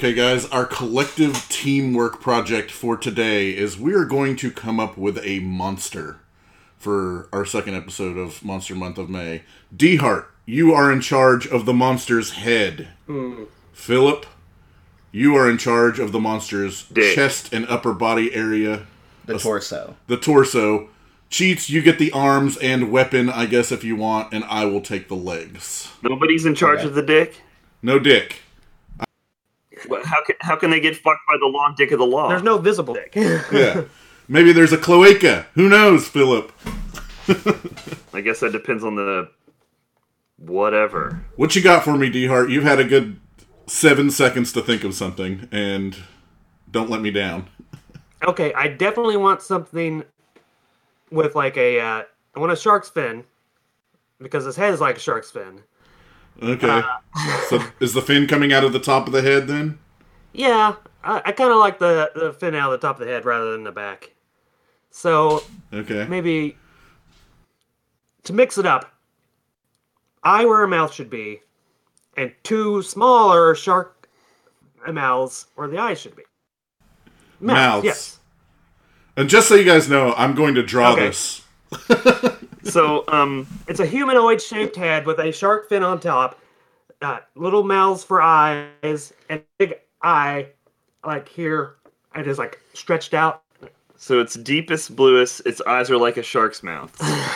Okay, guys, our collective teamwork project for today is we are going to come up with a monster for our second episode of Monster Month of May. D-Hart, you are in charge of the monster's head. Philip, you are in charge of the monster's chest and upper body area. The torso. The torso. Cheats, you get the arms and weapon, I guess, if you want, and I will take the legs. Nobody's in charge of the dick? No dick. Well, how can they get fucked by the long dick of the law? There's no visible dick. Yeah. Maybe there's a cloaca. Who knows, Philip? I guess that depends on the... whatever. What you got for me, D-Hart? You've had a good 7 seconds to think of something, and don't let me down. Okay, I definitely want something with like I want a shark's fin, because his head is like a shark's fin. Okay. So is the fin coming out of the top of the head then? Yeah, I kind of like the fin out of the top of the head rather than the back. So okay, maybe to mix it up, eye where a mouth should be, and 2 smaller shark mouths where the eyes should be. Mouths. Yes. And just so you guys know, I'm going to draw this. So, it's a humanoid-shaped head with a shark fin on top, little mouths for eyes, and big eye, like here, and is like stretched out. So it's deepest, bluest, its eyes are like a shark's mouth.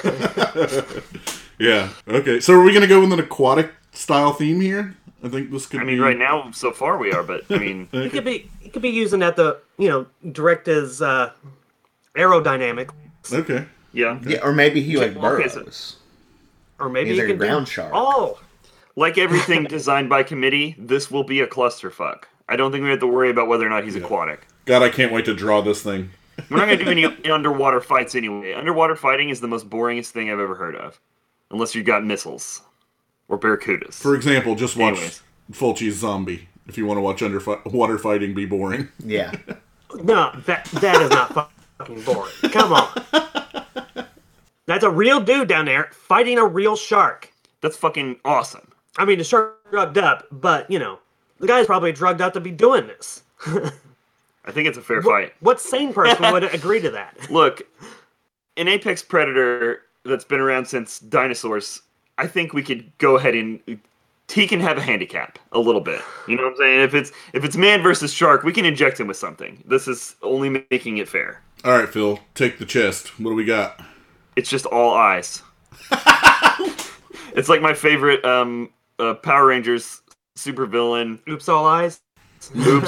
Yeah, okay. So are we going to go with an aquatic style theme here? I think this could be... right now, so far we are, but, I mean... Okay. It could be using that to, direct his aerodynamics. Okay. Yeah. Yeah, or maybe he burrows. Or maybe he's he a can ground shark. Oh! Like everything designed by committee, this will be a clusterfuck. I don't think we have to worry about whether or not he's aquatic. God, I can't wait to draw this thing. We're not going to do any underwater fights anyway. Underwater fighting is the most boringest thing I've ever heard of. Unless you've got missiles. Or barracudas. For example, just watch Fulci's Zombie. If you want to watch underwater fighting be boring. Yeah. No, that is not fucking boring. Come on. That's a real dude down there fighting a real shark. That's fucking awesome. I mean, the shark drugged up, but, the guy's probably drugged up to be doing this. I think it's a fair fight. What sane person would agree to that? Look, an apex predator that's been around since dinosaurs, I think we could go ahead and... He can have a handicap, a little bit. You know what I'm saying? If it's man versus shark, we can inject him with something. This is only making it fair. All right, Phil, take the chest. What do we got? It's just all eyes. It's like my favorite Power Rangers supervillain. Oops, all eyes? Oops.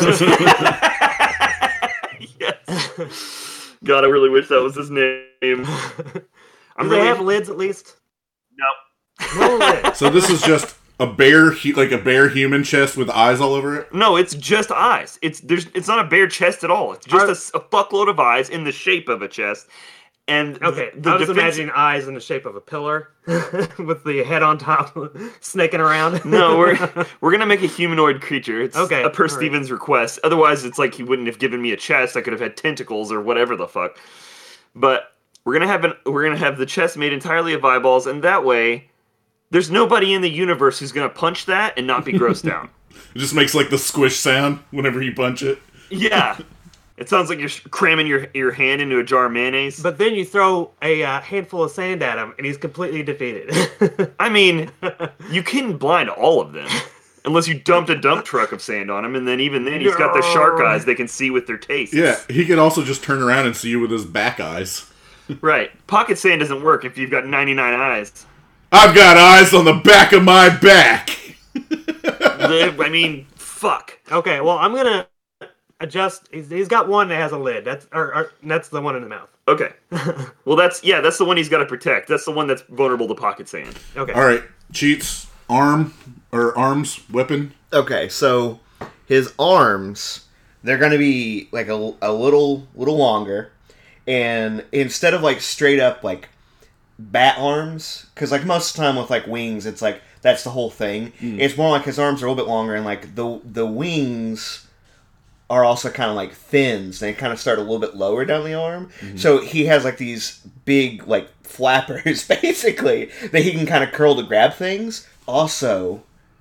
Yes. God, I really wish that was his name. Do they have lids at least? No. No lids. So this is just a bare human chest with eyes all over it? No, it's just eyes. It's not a bare chest at all. It's just a fuckload of eyes in the shape of a chest. And okay, I was imagining eyes in the shape of a pillar with the head on top, snaking around. No, we're gonna make a humanoid creature. It's per Steven's request. Otherwise, it's like he wouldn't have given me a chest. I could have had tentacles or whatever the fuck. But we're gonna have the chest made entirely of eyeballs, and that way, there's nobody in the universe who's gonna punch that and not be grossed out. It just makes like the squish sound whenever you punch it. Yeah. It sounds like you're cramming your hand into a jar of mayonnaise. But then you throw a handful of sand at him, and he's completely defeated. I mean, you can blind all of them. Unless you dumped a dump truck of sand on him, and then even then he's got the shark eyes they can see with their tastes. Yeah, he could also just turn around and see you with his back eyes. Right. Pocket sand doesn't work if you've got 99 eyes. I've got eyes on the back of my back! I mean, fuck. Okay, well, I'm gonna... adjust. He's got one that has a lid. That's the one in the mouth. Okay. Well, that's the one he's got to protect. That's the one that's vulnerable to pocket sand. Okay. All right. Cheats, arms, weapon. Okay, so his arms, they're going to be like a little longer, and instead of like straight up like bat arms, because like most of the time with like wings, it's like that's the whole thing. It's more like his arms are a little bit longer, and like the wings are also kind of like fins. They kind of start a little bit lower down the arm. Mm-hmm. So he has like these big like flappers, basically, that he can kind of curl to grab things. Also,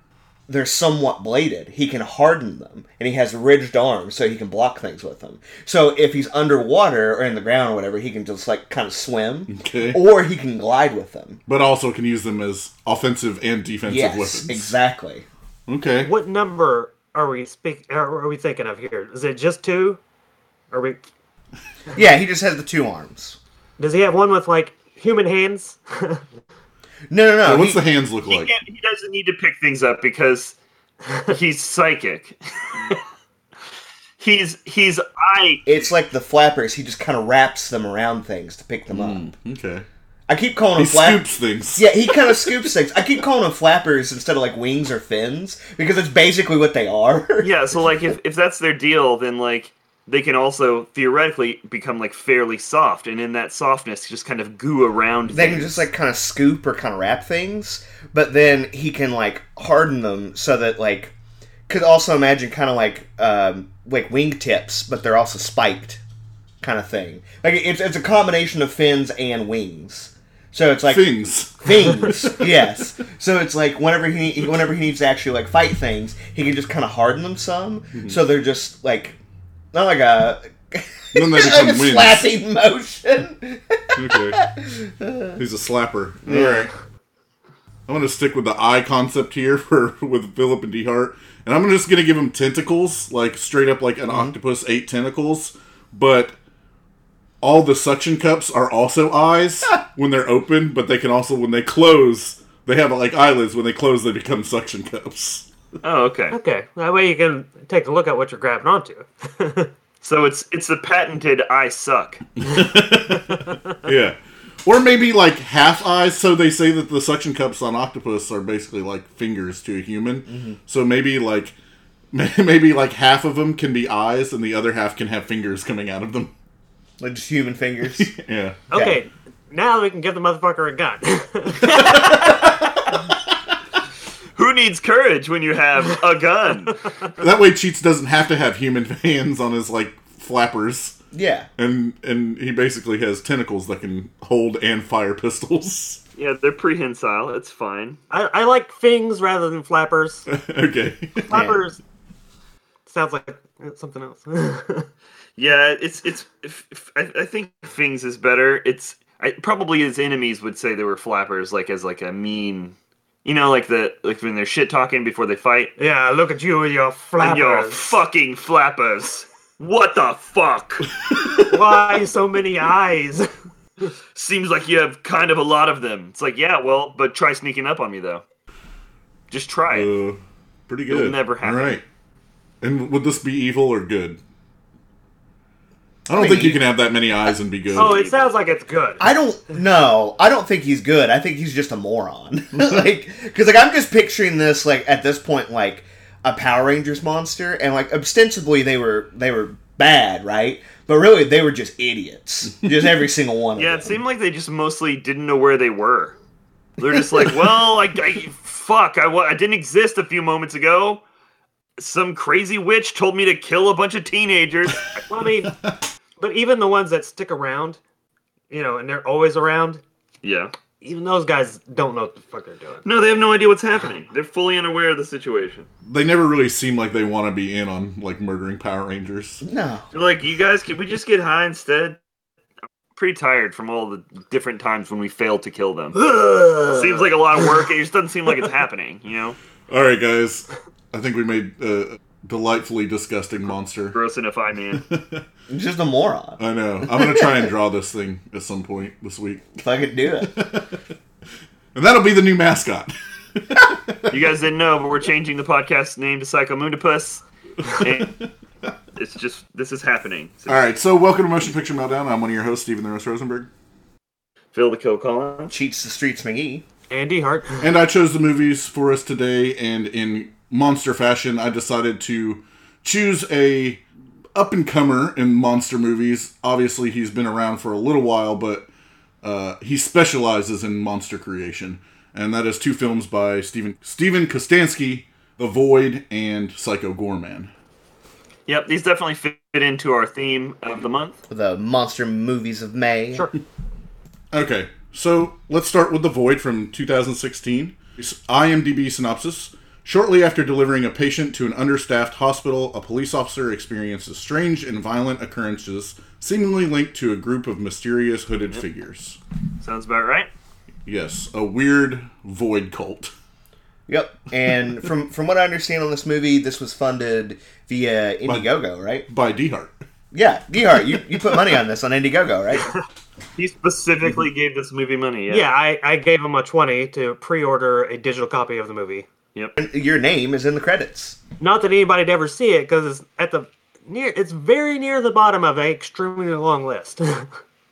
they're somewhat bladed. He can harden them, and he has ridged arms, so he can block things with them. So if he's underwater or in the ground or whatever, he can just like kind of swim, or he can glide with them. But also can use them as offensive and defensive weapons. Exactly. Okay. What number are we thinking of here? Is it just 2? Are we? Yeah, he just has the 2 arms. Does he have one with like human hands? No. Yeah, what's the hands look like? He doesn't need to pick things up because he's psychic. It's like the flappers. He just kind of wraps them around things to pick them up. Okay. I keep calling them flappers. Scoops things. Yeah, he kind of scoops things. I keep calling them flappers instead of like wings or fins because it's basically what they are. Yeah, so like if that's their deal, then like they can also theoretically become like fairly soft, and in that softness, just kind of goo around. They can just like kind of scoop or kind of wrap things, but then he can like harden them so that like could also imagine kind of like wingtips, but they're also spiked, kind of thing. Like it's a combination of fins and wings. So it's like things, yes. So it's like whenever he needs to actually like fight things, he can just kind of harden them some, so they're just like. Not like a then they become wings. Slapping motion. Okay. He's a slapper. All right. I'm going to stick with the eye concept here with Philip and D-Hart. And I'm just going to give him tentacles, like straight up like an octopus, 8 tentacles. But all the suction cups are also eyes when they're open, but they can also, when they close, they have like eyelids. When they close, they become suction cups. Oh, okay. Okay. That way you can take a look at what you're grabbing onto. So it's the patented I suck. Yeah. Or maybe like half eyes, so they say that the suction cups on octopus are basically like fingers to a human. So maybe like half of them can be eyes and the other half can have fingers coming out of them. Like just human fingers. Yeah. Okay. Now we can give the motherfucker a gun. Who needs courage when you have a gun? That way Cheats doesn't have to have human hands on his like flappers. Yeah. And he basically has tentacles that can hold and fire pistols. Yeah, they're prehensile. It's fine. I like fangs rather than flappers. Okay. Flappers sounds like something else. Yeah, I think Fings is better. Probably his enemies would say they were flappers, like as like a mean. You know, like when they're shit talking before they fight. Yeah, look at you with your flappers. And your fucking flappers. What the fuck? Why so many eyes? Seems like you have kind of a lot of them. It's like, yeah, well, but try sneaking up on me though. Just try it. Pretty good. It'll never happen. All right. And would this be evil or good? I don't think you can have that many eyes and be good. Oh, it sounds like it's good. I don't know. I don't think he's good. I think he's just a moron. Because I'm just picturing this like at this point like a Power Rangers monster, and like ostensibly they were bad, right? But really they were just idiots. Just every single one. Yeah, of them. it seemed like they just mostly didn't know where they were. They're just like, well, I didn't exist a few moments ago. Some crazy witch told me to kill a bunch of teenagers. Well, I mean. But even the ones that stick around, and they're always around. Yeah. Even those guys don't know what the fuck they're doing. No, they have no idea what's happening. They're fully unaware of the situation. They never really seem like they want to be in on, like, murdering Power Rangers. No. They're like, you guys, can we just get high instead? I'm pretty tired from all the different times when we failed to kill them. Seems like a lot of work. It just doesn't seem like it's happening, All right, guys. I think we made a delightfully disgusting monster. Gross enough, man. Just a moron. I know. I'm going to try and draw this thing at some point this week. If I could do it. And that'll be the new mascot. You guys didn't know, but we're changing the podcast name to Psychomundipus. And this is happening. All right, so welcome to Motion Picture Meltdown. I'm one of your hosts, Stephen the Roast Rosenberg. Phil the Kill Collins. Cheats the Streets McGee. Andy Hart. And I chose the movies for us today, and in monster fashion, I decided to choose a up-and-comer in monster movies. Obviously, he's been around for a little while, but he specializes in monster creation. And that is 2 films by Steven Kostanski, The Void and Psycho Goreman. Yep, these definitely fit into our theme of the month. The monster movies of May. Sure. Okay, so let's start with The Void from 2016. IMDb synopsis. Shortly after delivering a patient to an understaffed hospital, a police officer experiences strange and violent occurrences seemingly linked to a group of mysterious hooded figures. Sounds about right. Yes, a weird void cult. Yep. And from what I understand on this movie, this was funded via Indiegogo, right? By DeHart. Yeah, DeHart, you put money on this on Indiegogo, right? He specifically gave this movie money. Yeah, I gave him a 20 to pre-order a digital copy of the movie. Yep. And your name is in the credits. Not that anybody'd ever see it, because it's very near the bottom of an extremely long list. Yep,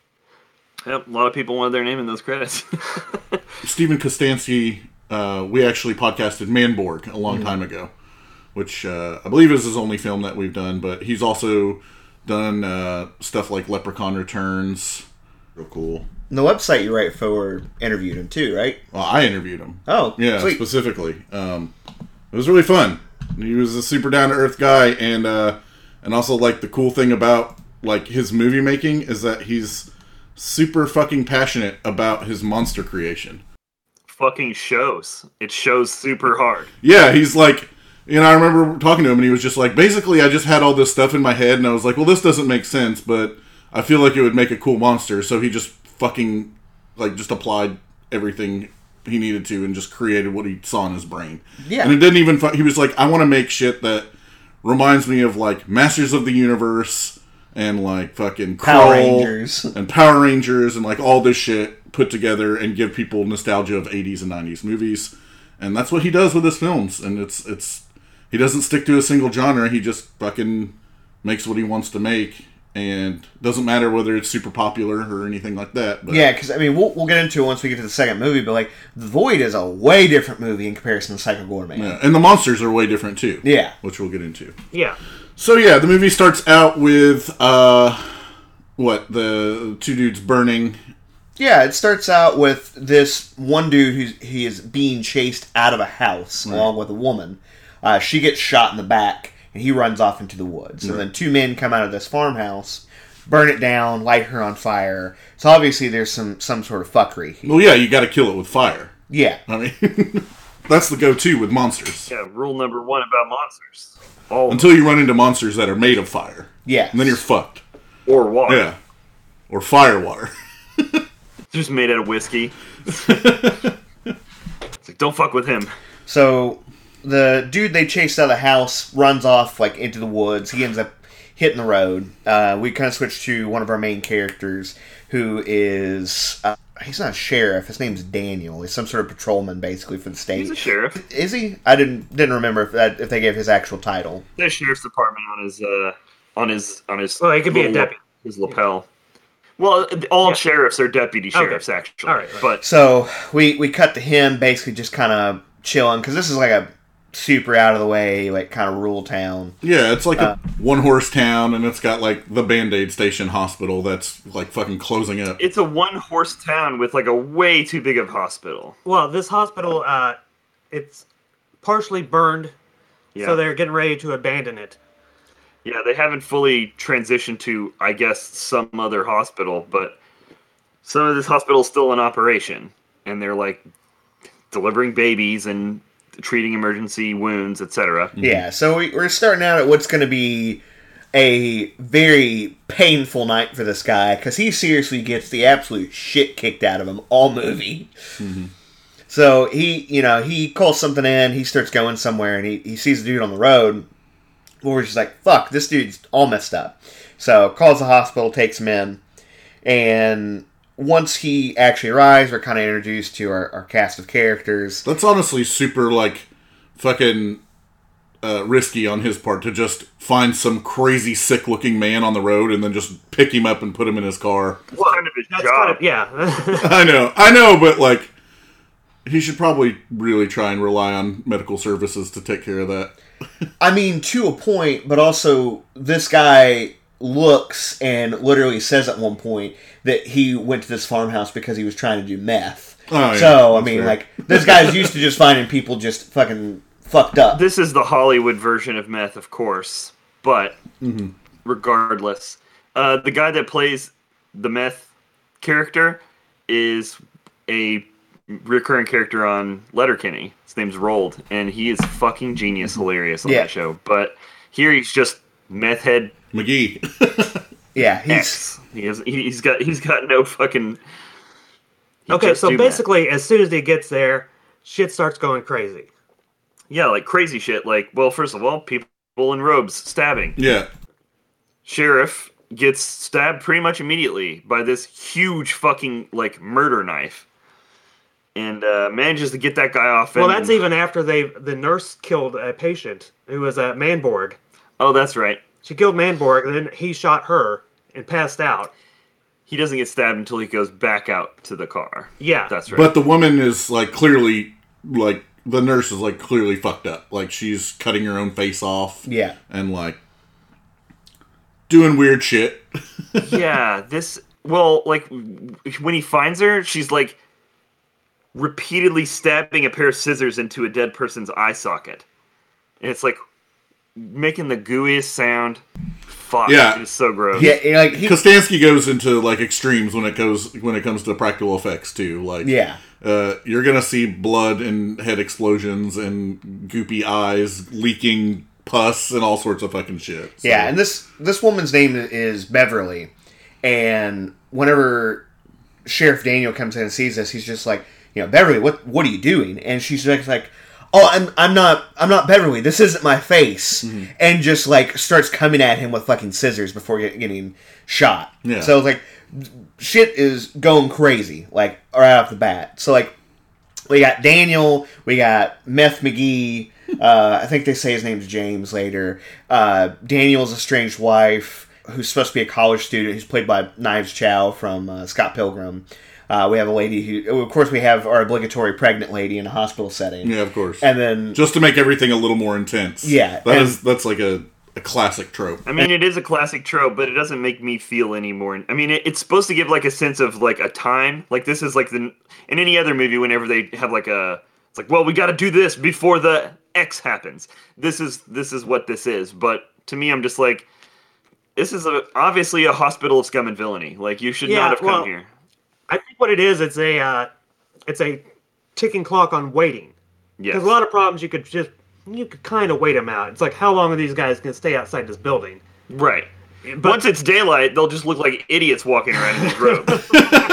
a lot of people wanted their name in those credits. Stephen Kostansky, we actually podcasted Manborg a long time ago, which I believe is his only film that we've done, but he's also done stuff like Leprechaun Returns. Real cool. And the website you write for interviewed him too, right? Well, I interviewed him. Oh, yeah, sweet. Specifically. It was really fun. He was a super down to earth guy, and also like the cool thing about like his movie making is that he's super fucking passionate about his monster creation. Fucking shows. It shows super hard. Yeah, he's like, I remember talking to him, and he was just like, basically, I just had all this stuff in my head, and I was like, well, this doesn't make sense, but I feel like it would make a cool monster, so he just fucking, like, just applied everything he needed to and just created what he saw in his brain. Yeah. And it didn't even, he was like, I want to make shit that reminds me of, like, Masters of the Universe and, like, fucking Power Krull Rangers. and Power Rangers and, like, all this shit put together and give people nostalgia of 80s and 90s movies. And that's what he does with his films. And it's he doesn't stick to a single genre. He just fucking makes what he wants to make. And doesn't matter whether it's super popular or anything like that. But. Yeah, because, I mean, we'll get into it once we get to the second movie, but, like, The Void is a way different movie in comparison to Psycho Goreman. Yeah, and the monsters are way different, too. Yeah. Which we'll get into. Yeah. So, yeah, the movie starts out with, the two dudes burning. Yeah, it starts out with this one dude he is being chased out of a house along with a woman. She gets shot in the back, and he runs off into the woods. And then two men come out of this farmhouse, burn it down, light her on fire. So obviously there's some sort of fuckery here. Well, yeah, you gotta kill it with fire. Yeah. I mean, that's the go-to with monsters. Yeah, rule number one about monsters. Until you run into monsters that are made of fire. Yeah. And then you're fucked. Or water. Yeah. Or fire water. Just made out of whiskey. It's like, don't fuck with him. So the dude they chased out of the house runs off like into the woods. He ends up hitting the road. We kind of switch to one of our main characters who is he's not a sheriff. His name's Daniel. He's some sort of patrolman basically for the state. He's a sheriff. Is he? I didn't remember if they gave his actual title. There's a sheriff's department on his. Well, he could be a deputy. His lapel. Well, all sheriffs are deputy sheriffs, actually. All right. But So we cut to him basically just kind of chilling because this is like a super out of the way like kind of rural town. Yeah, it's like a one-horse town, and it's got like the Band-Aid Station Hospital that's like fucking closing up. it's a one-horse town with like a way too big of hospital. Well, this hospital, it's partially burned, Yeah. so they're getting ready to abandon it. Yeah, they haven't fully transitioned to, I guess, some other hospital, but some of this hospital is still in operation, and they're like delivering babies and treating emergency wounds, etc. Yeah, so we're starting out at what's going to be a very painful night for this guy because he seriously gets the absolute shit kicked out of him all movie. Mm-hmm. So he calls something in, he starts going somewhere, and he sees the dude on the road. We're just like, fuck, this dude's all messed up. So calls the hospital, takes him in, and once he actually arrives, we're kind of introduced to our cast of characters. That's honestly super like fucking risky on his part to just find some crazy sick-looking man on the road and then just pick him up and put him in his car. It's kind of his That's job. kind of, yeah. I know, but like he should probably really try and rely on medical services to take care of that. I mean, to a point, but also this guy looks and literally says at one point that he went to this farmhouse because he was trying to do meth. Oh, yeah, so, I that's mean, fair. like, this guy's used to just finding people just fucking fucked up. This is the Hollywood version of meth, of course, but regardless, the guy that plays the meth character is a recurring character on Letterkenny. His name's Rold, and he is fucking genius, hilarious on that show. But here he's just meth head McGee. Yeah, he's got no fucking. Okay, so basically, as soon as he gets there, shit starts going crazy. Yeah, like crazy shit. Like, well, first of all, people in robes stabbing. Yeah. Sheriff gets stabbed pretty much immediately by this huge fucking like murder knife, and manages to get that guy off. Well, that's even after the nurse killed a patient who was a Manborg. Oh, that's right. She killed Manborg, and then he shot her and passed out. He doesn't get stabbed until he goes back out to the car. Yeah, that's right. But the woman is like clearly like the nurse is like clearly fucked up. Like she's cutting her own face off. Yeah, and like doing weird shit. Yeah, like when he finds her, she's like repeatedly stabbing a pair of scissors into a dead person's eye socket, and it's like making the gooeyest sound. Fuck, yeah, it's so gross. Yeah, like Kostansky goes into like extremes when it comes to practical effects too. Like, yeah, you're gonna see blood and head explosions and goopy eyes leaking pus and all sorts of fucking shit. So. Yeah, and this woman's name is Beverly, and whenever Sheriff Daniel comes in and sees this, he's just like, Beverly, what are you doing? And she's like, oh, I'm not Beverly. This isn't my face, and just like starts coming at him with fucking scissors before getting shot. Yeah. So like, shit is going crazy like right off the bat. So like, we got Daniel, we got Meth McGee. I think they say his name's James later. Daniel's estranged wife, who's supposed to be a college student, who's played by Knives Chow from Scott Pilgrim. We have a lady who, of course, we have our obligatory pregnant lady in a hospital setting. Yeah, of course. And then just to make everything a little more intense. Yeah, that's like a classic trope. I mean, it is a classic trope, but it doesn't make me feel any more. I mean, it's supposed to give like a sense of like a time. Like this is like in any other movie, whenever they have like it's like, well, we got to do this before the X happens. This is what this is. But to me, I'm just like, this is obviously a hospital of scum and villainy. Like you should not have come here. I think what it is, it's a ticking clock on waiting. Yes. Because a lot of problems you could kind of wait them out. It's like, how long are these guys going to stay outside this building? Right. But once it's daylight, they'll just look like idiots walking around in these robes.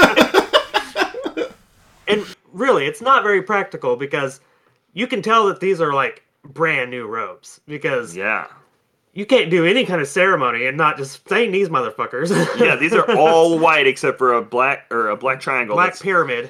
And really, it's not very practical because you can tell that these are like brand new robes. Because you can't do any kind of ceremony and not just stain these motherfuckers. Yeah, these are all white except for a black triangle. Black pyramid.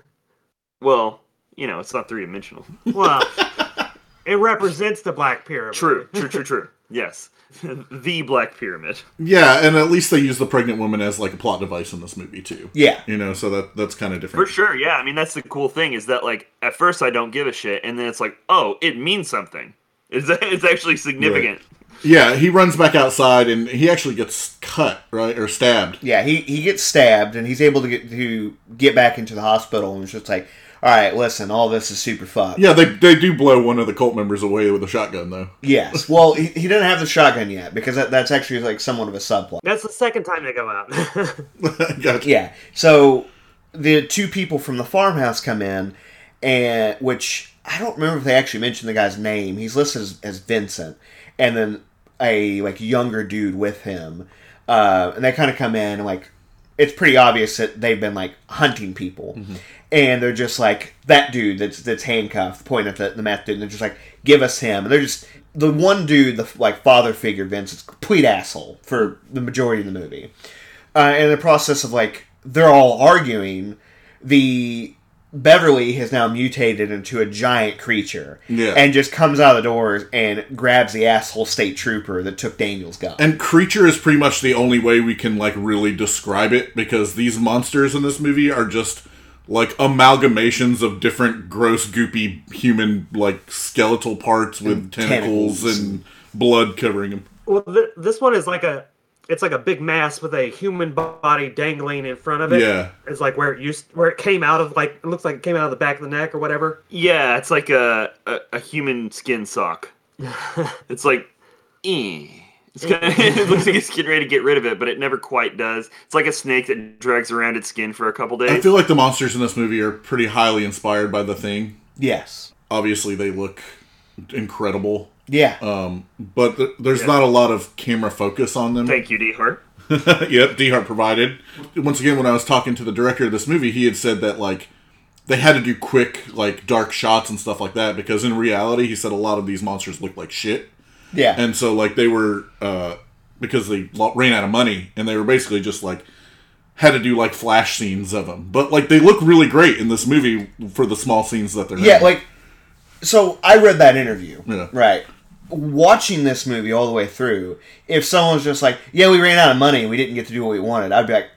Well, it's not three-dimensional. Well, it represents the Black Pyramid. True. Yes. The Black Pyramid. Yeah, and at least they use the pregnant woman as like a plot device in this movie too. Yeah. So that's kind of different. For sure, yeah. I mean, that's the cool thing is that like at first I don't give a shit, and then it's like, oh, it means something. It's actually significant. Right. Yeah, he runs back outside and he actually gets cut, right? Or stabbed. Yeah, he gets stabbed and he's able to get back into the hospital and it's just like, all right, listen, all this is super fucked. Yeah, they do blow one of the cult members away with a shotgun, though. Yes. Well, he doesn't have the shotgun yet because that's actually like somewhat of a subplot. That's the second time they go out. Gotcha. Yeah. So the two people from the farmhouse come in, and which I don't remember if they actually mentioned the guy's name. He's listed as Vincent, and then a like younger dude with him, and they kind of come in and like it's pretty obvious that they've been like hunting people, and they're just like that dude that's handcuffed, pointing at the meth dude, and they're just like, give us him, and they're just the one dude, the like father figure Vincent's a complete asshole for the majority of the movie, and in the process of like they're all arguing, the Beverly has now mutated into a giant creature, and just comes out of the doors and grabs the asshole state trooper that took Daniel's gun. And creature is pretty much the only way we can like really describe it, because these monsters in this movie are just like amalgamations of different gross, goopy human like skeletal parts with tentacles and blood covering them. Well, this one is like it's like a big mass with a human body dangling in front of it. Yeah. It's like where it came out of, like, it looks like it came out of the back of the neck or whatever. Yeah, it's like a human skin sock. It's like, It looks like it's getting ready to get rid of it, but it never quite does. It's like a snake that drags around its skin for a couple days. I feel like the monsters in this movie are pretty highly inspired by The Thing. Yes. Obviously, they look incredible. Yeah. But there's not a lot of camera focus on them. Thank you, D. Hart. Yep, D. Hart provided. Once again, when I was talking to the director of this movie, he had said that, like, they had to do quick, like, dark shots and stuff like that, because in reality, he said a lot of these monsters look like shit. Yeah. And so, like, they were, because they ran out of money, and they were basically just, like, had to do, like, flash scenes of them. But, like, they look really great in this movie for the small scenes that they're in. Yeah, like, so I read that interview. Yeah. Right. Watching this movie all the way through, if someone's just like, yeah, we ran out of money and we didn't get to do what we wanted, I'd be like,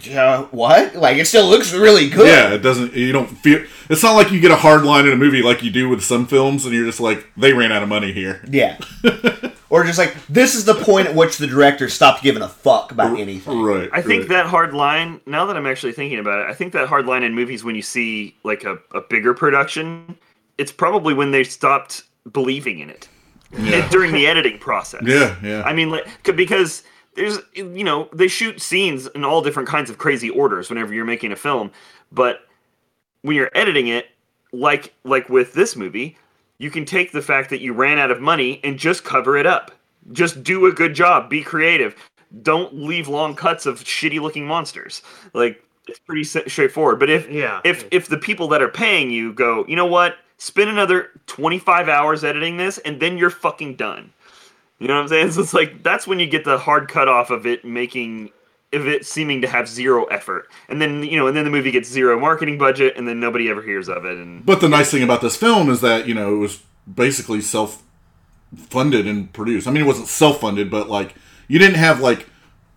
what? Like, it still looks really good. Yeah, it doesn't, you don't feel, it's not like you get a hard line in a movie like you do with some films, and you're just like, they ran out of money here. Yeah. Or just like, this is the point at which the director stopped giving a fuck about anything. Right. I think that hard line, now that I'm actually thinking about it, I think that hard line in movies when you see, like, a bigger production, it's probably when they stopped believing in it. Yeah. During the editing process. Yeah. I mean, like, because there's, they shoot scenes in all different kinds of crazy orders whenever you're making a film, but when you're editing it, like with this movie, you can take the fact that you ran out of money and just cover it up. Just do a good job. Be creative. Don't leave long cuts of shitty-looking monsters. Like, it's pretty straightforward. But if the people that are paying you go, you know what? Spend another 25 hours editing this, and then you're fucking done. You know what I'm saying? So it's like, that's when you get the hard cut off of it seeming to have zero effort. And then, the movie gets zero marketing budget, and then nobody ever hears of it. But the nice thing about this film is that, it was basically self-funded and produced. I mean, it wasn't self-funded, but, like, you didn't have, like,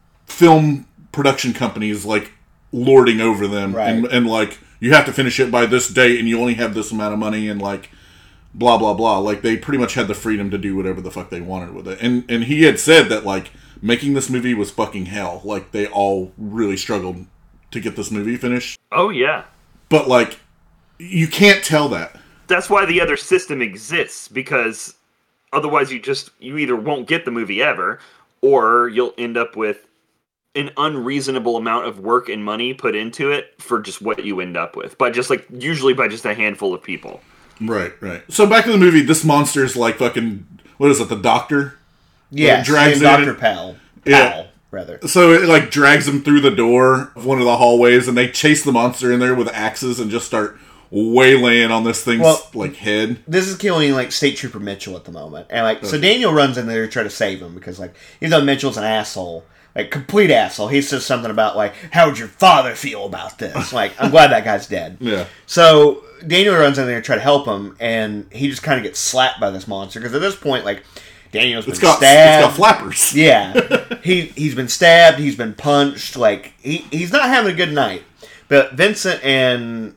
film production companies, like, lording over them. Right. And, like, you have to finish it by this date, and you only have this amount of money, and, like, blah, blah, blah. Like, they pretty much had the freedom to do whatever the fuck they wanted with it. And he had said that, like, making this movie was fucking hell. Like, they all really struggled to get this movie finished. Oh, yeah. But, like, you can't tell that. That's why the other system exists, because otherwise you either won't get the movie ever, or you'll end up with an unreasonable amount of work and money put into it for just what you end up with. But just, like, usually by just a handful of people. Right. So back to the movie, this monster is like fucking, what is it, the doctor? Yeah, drags Dr. Powell. Rather. So it, like, drags him through the door of one of the hallways, and they chase the monster in there with axes and just start waylaying on this thing's, head. This is killing, like, State Trooper Mitchell at the moment. And, like, so Daniel runs in there to try to save him, because, like, even though Mitchell's an asshole, like, complete asshole, he says something about, like, how would your father feel about this? Like, I'm glad that guy's dead. Yeah. So Daniel runs in there to try to help him, and he just kind of gets slapped by this monster, because at this point, like, Daniel's been stabbed. It's got flappers. Yeah. He's been stabbed, he's been punched, like, he's not having a good night. But Vincent and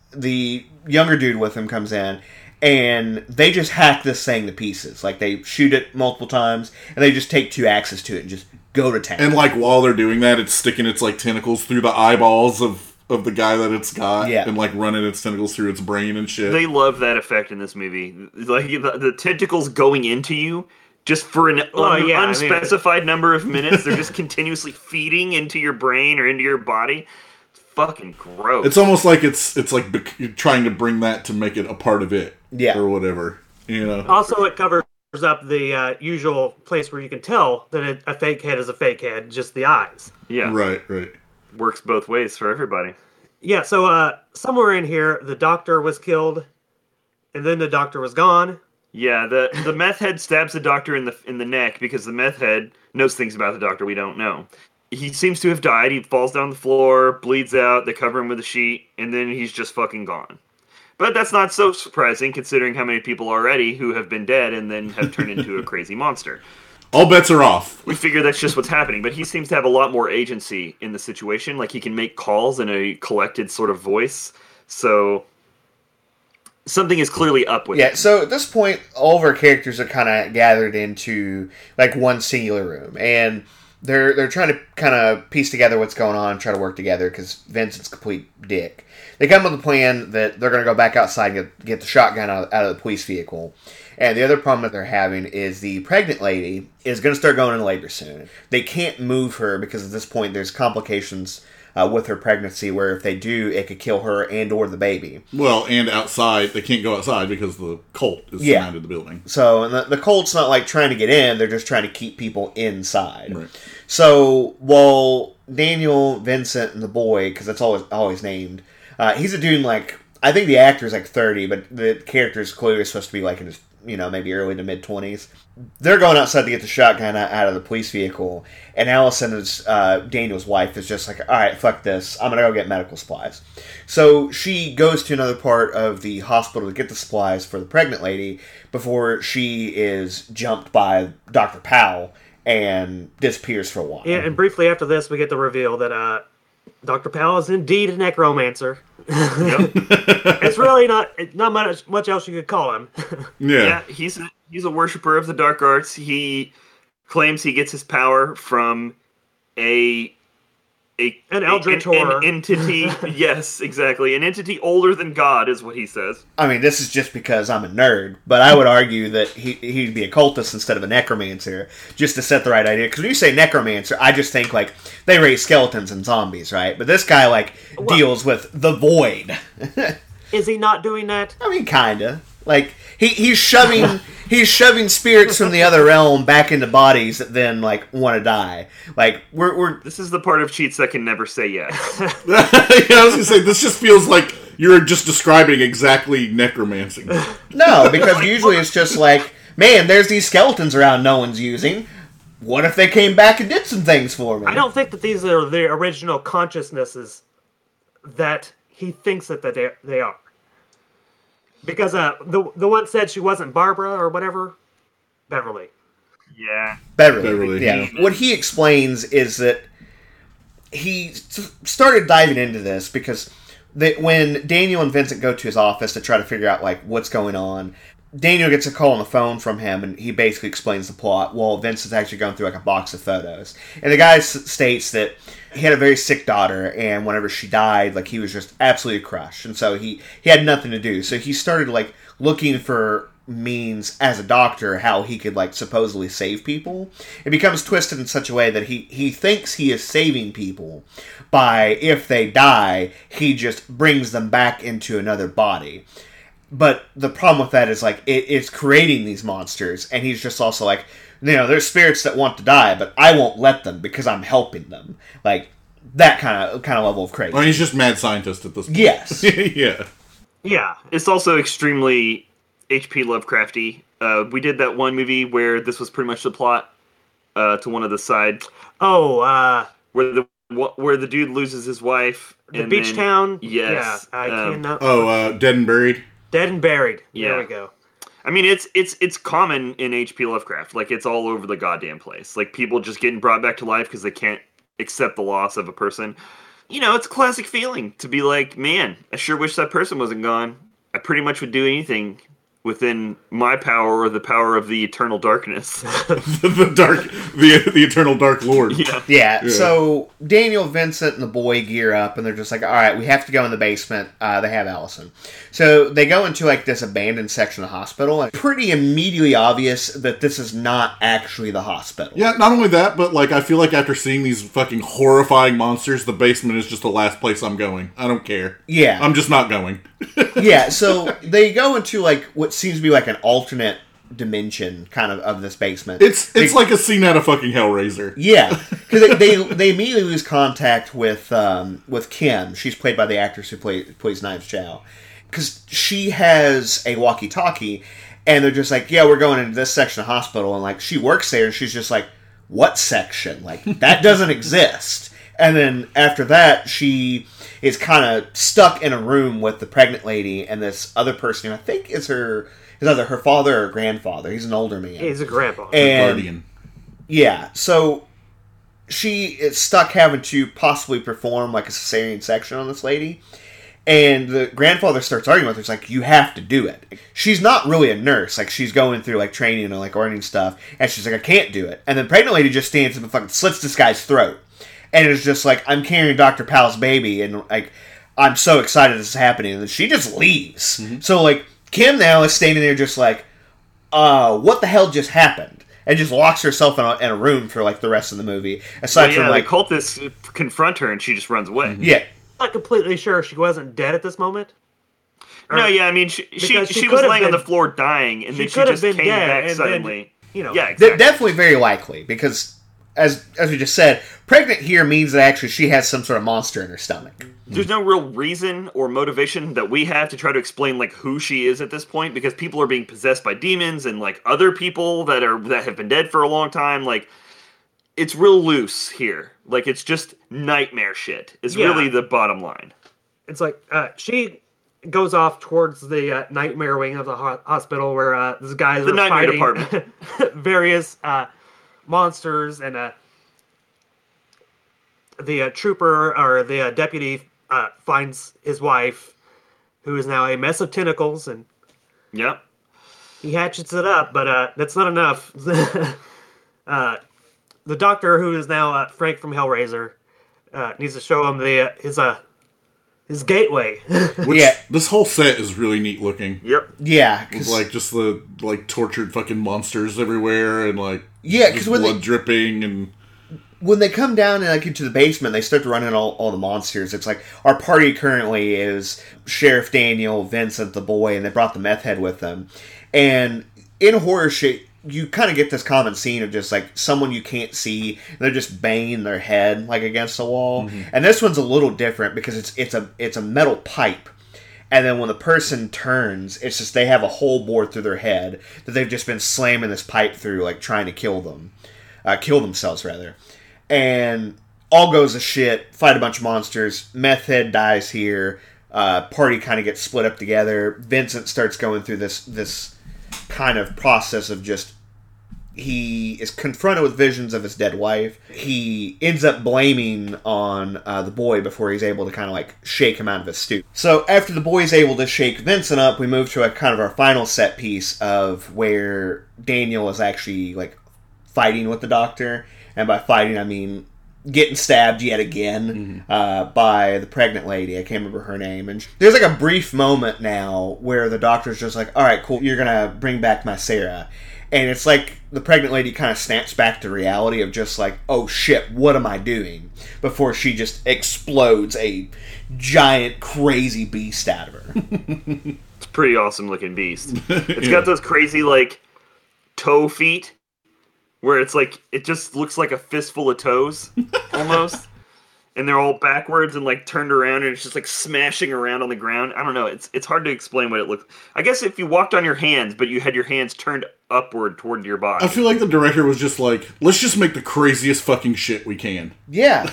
the younger dude with him comes in, and they just hack this thing to pieces. Like, they shoot it multiple times, and they just take two axes to it and just go to town. And, like, while they're doing that, it's sticking its, like, tentacles through the eyeballs of the guy that it's got, and, like, running its tentacles through its brain and shit. They love that effect in this movie. Like, the tentacles going into you, just for an unspecified number of minutes, they're just continuously feeding into your brain or into your body. It's fucking gross. It's almost like it's like trying to bring that to make it a part of it. Yeah. Or whatever, Also, it covers up the usual place where you can tell that a fake head is a fake head, just the eyes. Yeah. Right. Works both ways for everybody. Yeah, so somewhere in here, the doctor was killed, and then the doctor was gone. Yeah, the meth head stabs the doctor in the neck because the meth head knows things about the doctor we don't know. He seems to have died. He falls down the floor, bleeds out, they cover him with a sheet, and then he's just fucking gone. But that's not so surprising, considering how many people already who have been dead and then have turned into a crazy monster. All bets are off. We figure that's just what's happening, but he seems to have a lot more agency in the situation. Like, he can make calls in a collected sort of voice. So something is clearly up with him. So at this point, all of our characters are kind of gathered into, like, one singular room. And they're trying to kind of piece together what's going on, try to work together, because Vincent's a complete dick. They come up with a plan that they're going to go back outside and get the shotgun out of the police vehicle. And the other problem that they're having is the pregnant lady is going to start going into labor soon. They can't move her because at this point there's complications with her pregnancy where if they do, it could kill her and or the baby. Well, and outside, they can't go outside because the cult is surrounded the building. So, and the cult's not like trying to get in, they're just trying to keep people inside. Right. So, while Daniel, Vincent, and the boy, because that's always named, he's a dude like, I think the actor's like 30, but the character's clearly supposed to be like in his, maybe early to mid-20s. They're going outside to get the shotgun out of the police vehicle, and Allison, is Daniel's wife, is just like, alright, fuck this, I'm gonna go get medical supplies. So she goes to another part of the hospital to get the supplies for the pregnant lady before she is jumped by Dr. Powell and disappears for a while. Yeah, and briefly after this, we get the reveal that Dr. Powell is indeed a necromancer. Yep. It's really not much else you could call him. Yeah, he's a worshiper of the dark arts. He claims he gets his power from an eldritch horror. An entity. Yes, exactly. An entity older than God is what he says. I mean, this is just because I'm a nerd, but I would argue that he'd be a cultist instead of a necromancer, just to set the right idea. Because when you say necromancer, I just think, like, they raise skeletons and zombies, right? But this guy, like, deals with the void. Is he not doing that? I mean, kinda. Like, he's shoving spirits from the other realm back into bodies that then, like, want to die. Like, we're This is the part of Cheats that can never say yes. Yeah, I was gonna say, this just feels like you're just describing exactly necromancy. No, because usually it's just like, man, there's these skeletons around no one's using. What if they came back and did some things for me? I don't think that these are the original consciousnesses that he thinks that they are. Because the one said she wasn't Barbara or whatever. Beverly. Yeah. Beverly. Yeah. What he explains is that he started diving into this because when Daniel and Vincent go to his office to try to figure out like what's going on, Daniel gets a call on the phone from him, and he basically explains the plot. Well, Vincent's actually going through like a box of photos, and the guy states that he had a very sick daughter, and whenever she died, like he was just absolutely crushed, and so he had nothing to do. So he started like looking for means as a doctor how he could like supposedly save people. It becomes twisted in such a way that he thinks he is saving people by, if they die, he just brings them back into another body. But the problem with that is, like, it's creating these monsters, and he's just also like, there's spirits that want to die, but I won't let them because I'm helping them. Like, that kind of level of crazy. Well, he's just mad scientist at this point. Yes. Yeah. Yeah. It's also extremely H.P. Lovecrafty. We did that one movie where this was pretty much the plot to one of the side. Oh, where the dude loses his wife. The beach town? Yes. Yeah, I cannot. Dead and Buried? Dead and Buried. Yeah. There we go. I mean, it's common in H.P. Lovecraft. Like, it's all over the goddamn place. Like, people just getting brought back to life because they can't accept the loss of a person. It's a classic feeling to be like, man, I sure wish that person wasn't gone. I pretty much would do anything within my power or the power of the eternal darkness. the eternal dark lord. Yeah. So Daniel, Vincent, and the boy gear up, and they're just like, all right, we have to go in the basement. They have Allison. So they go into like this abandoned section of the hospital, and pretty immediately obvious that this is not actually the hospital. Yeah, not only that, but like I feel like after seeing these fucking horrifying monsters, the basement is just the last place I'm going. I don't care. Yeah. I'm just not going. Yeah, so they go into like what seems to be like an alternate dimension kind of this basement. It's like a scene out of fucking Hellraiser. Yeah, because they immediately lose contact with Kim. She's played by the actress who plays Knives Chow, because she has a walkie-talkie, and they're just like, yeah, we're going into this section of hospital, and like she works there, and she's just like, what section? Like that doesn't exist. And then after that, she is kind of stuck in a room with the pregnant lady and this other person who I think is either her father or grandfather. He's an older man. He's a grandpa. And, Guardian. Yeah, so she is stuck having to possibly perform like a cesarean section on this lady. And the grandfather starts arguing with her. It's like, you have to do it. She's not really a nurse. Like, she's going through, like, training and, like, learning stuff. And she's like, I can't do it. And then the pregnant lady just stands up and fucking slits this guy's throat. And it's just like, I'm carrying Dr. Powell's baby. And, like, I'm so excited this is happening. And then she just leaves. Mm-hmm. So, like, Kim now is standing there just like, what the hell just happened? And just locks herself in a room for, like, the rest of the movie. Aside from, like, the cultists confront her and she just runs away. Yeah. Not completely sure she wasn't dead at this moment. No, yeah, I mean, she was laying on the floor dying, and then she just came back suddenly. Then, yeah, exactly. Definitely very likely, because, as we just said, pregnant here means that actually she has some sort of monster in her stomach. There's no real reason or motivation that we have to try to explain, like, who she is at this point, because people are being possessed by demons, and, like, other people that have been dead for a long time, like... It's real loose here. Like, it's just nightmare shit is really the bottom line. It's like, she goes off towards the nightmare wing of the hospital where these guys are fighting department. Various monsters, and the trooper, or the deputy, finds his wife, who is now a mess of tentacles, and yep. He hatchets it up, but that's not enough. The doctor, who is now Frank from Hellraiser, needs to show him his gateway. This whole set is really neat looking. Yep. Yeah, with, like, just the, like, tortured fucking monsters everywhere, and, like, because blood dripping, and when they come down and, like, into the basement, they start to run in all the monsters. It's like, our party currently is Sheriff Daniel, Vincent, the boy, and they brought the meth head with them. And in horror shit, you kind of get this common scene of just, like, someone you can't see, and they're just banging their head, like, against the wall. Mm-hmm. And this one's a little different because it's a metal pipe. And then when the person turns, it's just they have a hole bored through their head that they've just been slamming this pipe through, like, trying to kill themselves, rather. And all goes to shit, fight a bunch of monsters, meth head dies here, party kind of gets split up together. Vincent starts going through this kind of process of just, he is confronted with visions of his dead wife. He ends up blaming on the boy before he's able to kind of, like, shake him out of his stupor. So after the boy is able to shake Vincent up, we move to a kind of our final set piece of where Daniel is actually, like, fighting with the doctor. And by fighting, I mean getting stabbed yet again by the pregnant lady. I can't remember her name. And there's, like, a brief moment now where the doctor's just like, all right, cool, you're going to bring back my Sarah. And it's like the pregnant lady kind of snaps back to reality of just like, oh shit, what am I doing? Before she just explodes a giant, crazy beast out of her. It's a pretty awesome looking beast. It's got those crazy, like, toe feet. Where it's like, it just looks like a fistful of toes, almost. And they're all backwards and, like, turned around, and it's just, like, smashing around on the ground. I don't know. It's hard to explain what it looks. I guess if you walked on your hands, but you had your hands turned upward toward your body. I feel like the director was just like, let's just make the craziest fucking shit we can. Yeah.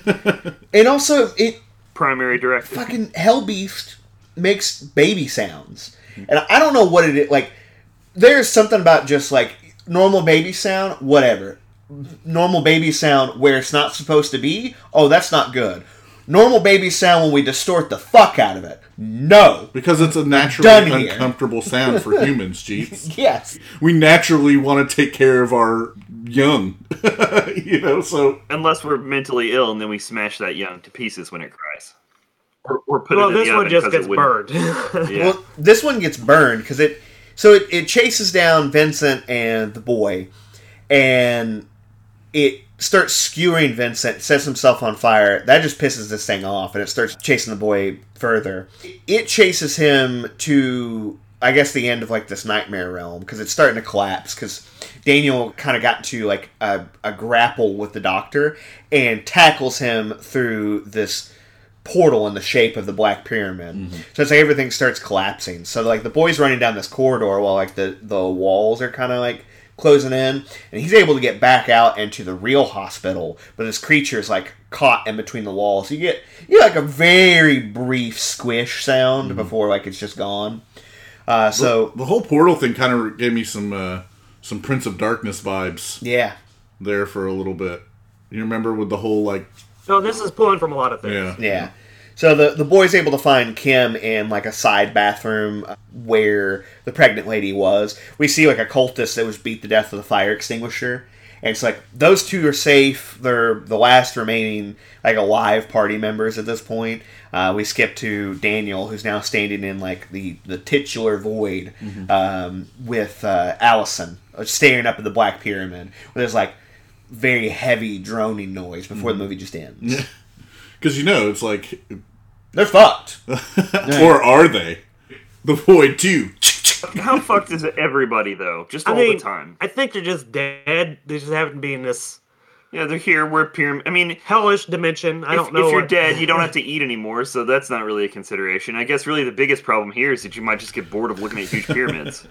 And also, primary director. Fucking Hellbeast makes baby sounds. And I don't know what it is. Like, there's something about just, like, normal baby sound, whatever. Normal baby sound where it's not supposed to be, oh, that's not good. Normal baby sound when we distort the fuck out of it. No. Because it's a naturally uncomfortable sound for humans, Jeets. Yes. We naturally want to take care of our young. So... Unless we're mentally ill, and then we smash that young to pieces when it cries. Or put it in this the one oven just gets burned. Yeah. Well, this one gets burned because it chases down Vincent and the boy, and it starts skewering Vincent, sets himself on fire. That just pisses this thing off, and it starts chasing the boy further. It chases him to, I guess, the end of, like, this nightmare realm, because it's starting to collapse, because Daniel kind of got into, like, a grapple with the doctor, and tackles him through this portal in the shape of the Black Pyramid. Mm-hmm. So it's like everything starts collapsing. So, like, the boy's running down this corridor while, like, the walls are kind of, like, closing in, and he's able to get back out into the real hospital, but this creature is, like, caught in between the walls. You get like a very brief squish sound before, like, it's just gone. So the whole portal thing kind of gave me some Prince of Darkness vibes. Yeah, there for a little bit. You remember with the whole, like, no, this is pulling from a lot of things. Yeah. So the boy's able to find Kim in like a side bathroom where the pregnant lady was. We see like a cultist that was beat to death with a fire extinguisher. And it's like, those two are safe. They're the last remaining like alive party members at this point. We skip to Daniel, who's now standing in like the titular void with Allison, staring up at the Black Pyramid. Where there's like very heavy droning noise before the movie just ends. Because it's like... They're fucked. Or are they? The void too. How fucked is everybody, though? Just all the time. I think they're just dead. They just happen to be in this... Yeah, they're here. We're pyramid. I mean... hellish dimension. I don't know. If you're dead, you don't have to eat anymore, so that's not really a consideration. I guess really the biggest problem here is that you might just get bored of looking at huge pyramids.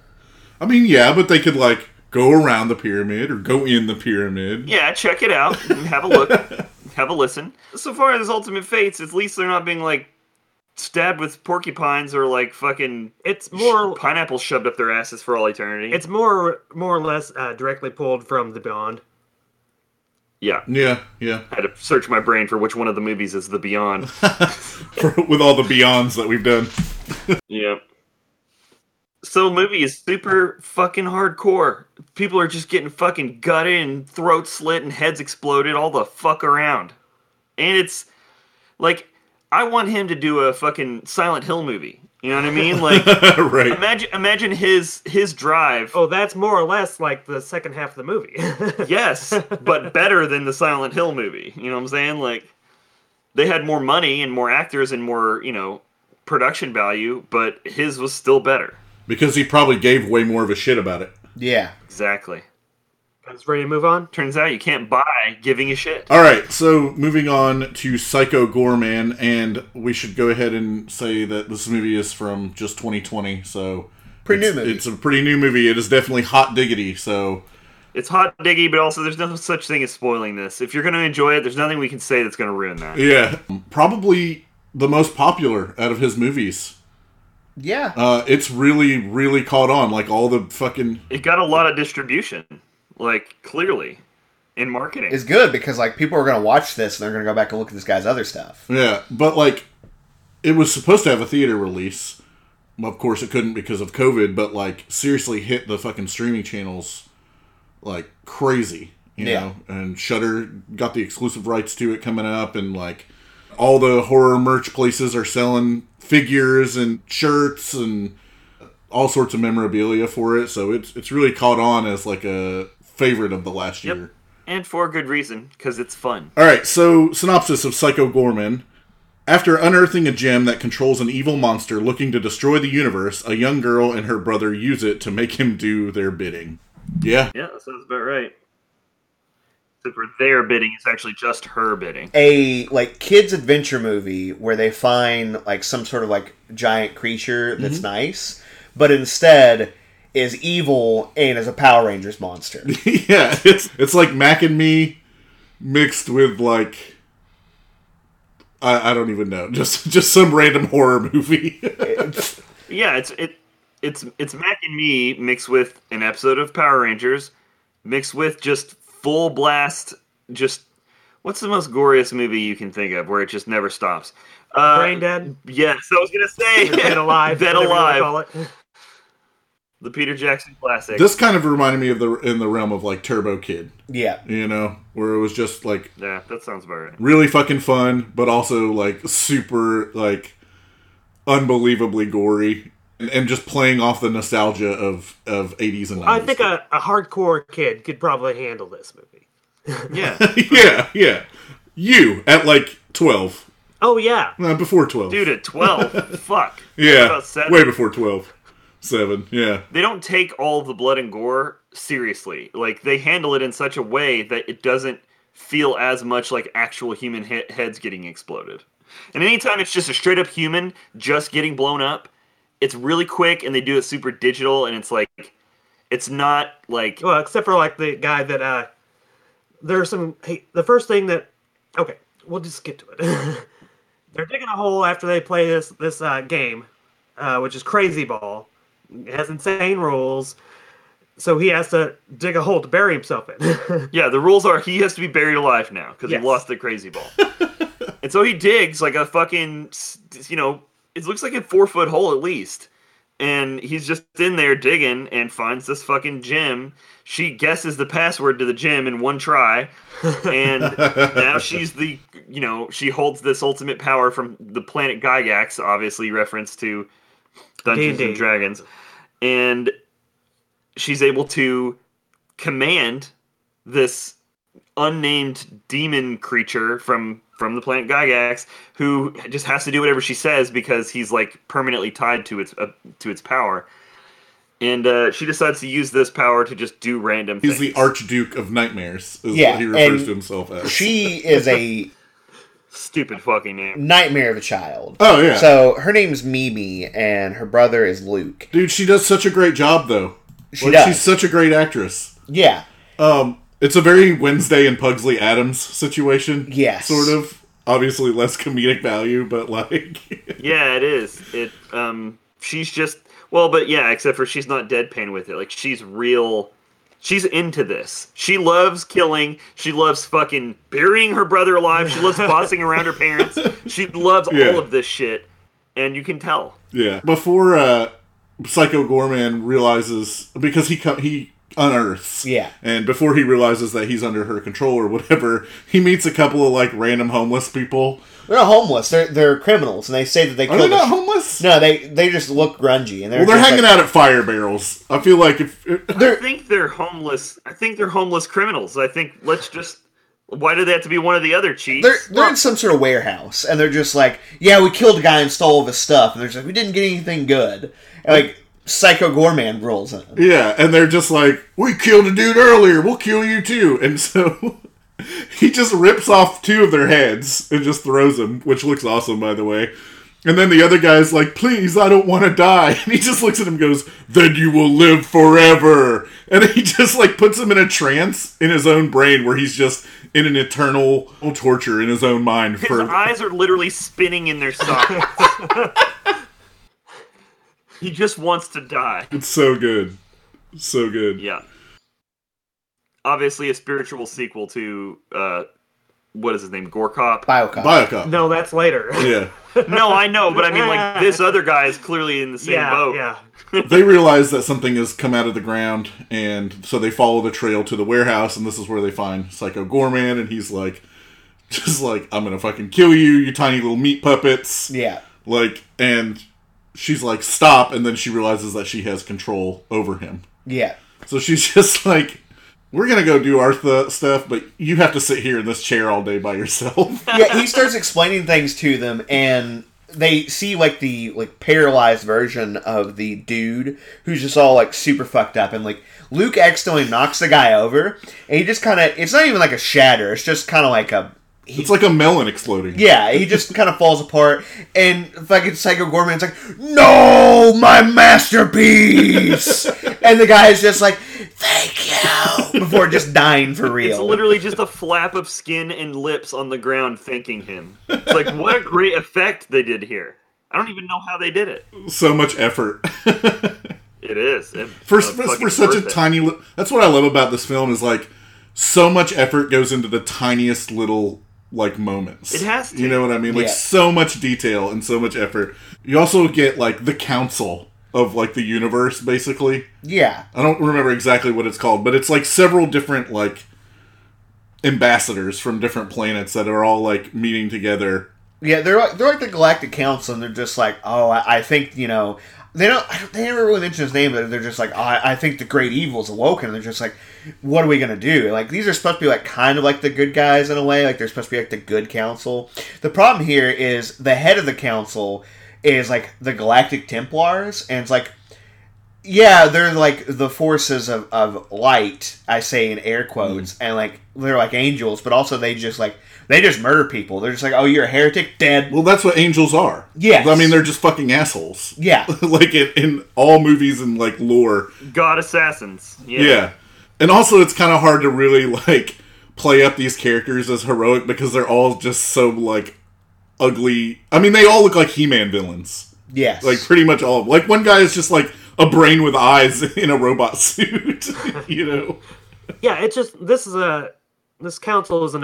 I mean, yeah, but they could, like, go around the pyramid or go in the pyramid. Yeah, check it out. Have a look. Have a listen. So far as Ultimate Fates, at least they're not being, like, stabbed with porcupines or, like, fucking... It's more... pineapples shoved up their asses for all eternity. It's more or less directly pulled from The Beyond. Yeah. Yeah. I had to search my brain for which one of the movies is The Beyond. With all the Beyonds that we've done. Yeah. So the movie is super fucking hardcore. People are just getting fucking gutted and throats slit and heads exploded all the fuck around. And it's like, I want him to do a fucking Silent Hill movie. You know what I mean? Like, right. Imagine his drive. Oh, that's more or less like the second half of the movie. Yes, but better than the Silent Hill movie. You know what I'm saying? Like, they had more money and more actors and more, production value, but his was still better. Because he probably gave way more of a shit about it. Yeah. Exactly. Guys ready to move on? Turns out you can't buy giving a shit. Alright, so moving on to Psycho Goreman, and we should go ahead and say that this movie is from just 2020, so... Pretty new movie. It's a pretty new movie. It is definitely hot diggity, so... It's hot diggy, but also there's no such thing as spoiling this. If you're going to enjoy it, there's nothing we can say that's going to ruin that. Yeah. Probably the most popular out of his movies. Yeah. It's really, really caught on. Like, all the fucking... It got a lot of distribution. Like, clearly. In marketing. It's good because, like, people are going to watch this and they're going to go back and look at this guy's other stuff. Yeah, but, like, it was supposed to have a theater release. Well, of course, it couldn't because of COVID, but, like, seriously hit the fucking streaming channels like crazy, you know? And Shudder got the exclusive rights to it coming up, and, like, all the horror merch places are selling figures and shirts and all sorts of memorabilia for it, so it's really caught on as, like, a favorite of the last year. And for a good reason, because it's fun. Alright, so synopsis of Psycho Goreman. After unearthing a gem that controls an evil monster looking to destroy the universe, a young girl and her brother use it to make him do their bidding. Yeah? Yeah, that sounds about right. Except for their bidding, it's actually just her bidding. A, like, kids' adventure movie where they find, like, some sort of, like, giant creature that's nice, but instead is evil and is a Power Rangers monster. Yeah, it's like Mac and Me mixed with, like, I don't even know, just some random horror movie. Yeah, it's Mac and Me mixed with an episode of Power Rangers, mixed with just full blast, just what's the most goriest movie you can think of where it just never stops? Brain Dead? Yes, I was gonna say Dead Alive. Dead Alive. The Peter Jackson classic. This kind of reminded me of in the realm of, like, Turbo Kid. Yeah. You know, where it was just, like... Yeah, that sounds about right. Really fucking fun, but also, like, super, like, unbelievably gory. And just playing off the nostalgia of 80s and 90s. I think a hardcore kid could probably handle this movie. Yeah. Yeah. You, at, like, 12. Oh, yeah. Before 12. Dude, at 12? Fuck. Yeah, About 7. way before 12. 7, yeah. They don't take all of the blood and gore seriously. Like, they handle it in such a way that it doesn't feel as much like actual human heads getting exploded. And anytime it's just a straight up human just getting blown up, it's really quick and they do it super digital, and it's like, it's not like... Well, except for, like, the guy that, there's some... Hey, the first thing that... Okay, we'll just get to it. They're digging a hole after they play this game, which is Crazy Ball. It has insane rules, so he has to dig a hole to bury himself in. Yeah, the rules are he has to be buried alive now, because he lost the Crazy Ball. And so he digs like a fucking, it looks like a 4-foot hole at least. And he's just in there digging and finds this fucking gem. She guesses the password to the gem in one try. And now she's she holds this ultimate power from the planet Gygax, obviously reference to Dungeons and Dragons. And she's able to command this unnamed demon creature from the planet Gygax, who just has to do whatever she says because he's like permanently tied to its power. And she decides to use this power to just do random things. He's the Archduke of Nightmares, is what he refers to himself as. She is a stupid fucking name. Nightmare of a child. Oh, yeah. So her name's Mimi, and her brother is Luke. Dude, she does such a great job, though. She does. She's such a great actress. Yeah. It's a very Wednesday and Pugsley Addams situation. Yes. Sort of. Obviously less comedic value, but like... Yeah, it is. She's just... Well, but yeah, except for she's not deadpan with it. Like, she's real... She's into this. She loves killing. She loves fucking burying her brother alive. She loves bossing around her parents. She loves all of this shit. And you can tell. Yeah. Before Psycho Gorman realizes... Because he unearths. Yeah. And before he realizes that he's under her control or whatever, he meets a couple of, like, random homeless people. They're not homeless. They're criminals, and they say that they killed... Are they not homeless? No, they just look grungy. And they're hanging out at fire barrels. I feel like if... I think they're homeless. I think they're homeless criminals. I think, let's just... Why do they have to be one of the other chiefs? They're in some sort of warehouse, and they're just like, yeah, we killed a guy and stole all of his stuff, and they're just like, we didn't get anything good. And, like... Psycho Gorman rolls in. Yeah, and they're just like, we killed a dude earlier, we'll kill you too. And so he just rips off 2 of their heads and just throws them, which looks awesome, by the way. And then the other guy's like, please, I don't want to die. And he just looks at him and goes, then you will live forever. And he just like puts him in a trance in his own brain where he's just in an eternal torture in his own mind. His eyes are literally spinning in their sockets. He just wants to die. It's so good. So good. Yeah. Obviously a spiritual sequel to, what is his name? Gorecop? Biocop. No, that's later. Yeah. No, I know, but I mean, like, this other guy is clearly in the same boat. Yeah. They realize that something has come out of the ground, and so they follow the trail to the warehouse, and this is where they find Psycho Gorman, and he's like, just like, I'm gonna fucking kill you, you tiny little meat puppets. Yeah. Like, and... she's like, stop, and then she realizes that she has control over him. Yeah. So she's just like, we're going to go do our stuff, but you have to sit here in this chair all day by yourself. Yeah, he starts explaining things to them, and they see, like, the, like, paralyzed version of the dude who's just all, like, super fucked up, and, like, Luke accidentally knocks the guy over, and he just kind of, it's not even like a shatter, it's just kind of like a... It's like a melon exploding. Yeah, he just kind of falls apart, and fucking Psycho Gorman's like, no, my masterpiece! And the guy is just like, thank you! Before just dying for real. It's literally just a flap of skin and lips on the ground thanking him. It's like, what a great effect they did here. I don't even know how they did it. So much effort. It is. For such a tiny... That's what I love about this film, is like, so much effort goes into the tiniest little... like moments. It has to. You know what I mean? Like so much detail and so much effort. You also get like the council of like the universe, basically. Yeah. I don't remember exactly what it's called, but it's like several different like ambassadors from different planets that are all like meeting together. Yeah, they're like the Galactic Council, and they're just like, oh, I think, you know, they never really mention his name, but they're just like, oh, I think the great evil's awoken, and they're just like, what are we gonna do? Like, these are supposed to be like kind of like the good guys in a way, like they're supposed to be like the good council. The problem here is the head of the council is like the Galactic Templars, and it's like, yeah, they're like the forces of light, I say in air quotes, and like they're like angels, but also they just murder people. They're just like, oh, you're a heretic, dead. Well, that's what angels are. Yes. I mean, they're just fucking assholes. Yeah. Like in all movies and like lore. God assassins. Yeah. And also it's kind of hard to really like play up these characters as heroic because they're all just so like ugly. I mean, they all look like He-Man villains. Yes. Like pretty much all of them. Like one guy is just like a brain with eyes in a robot suit, you know? Yeah, it's just, this council is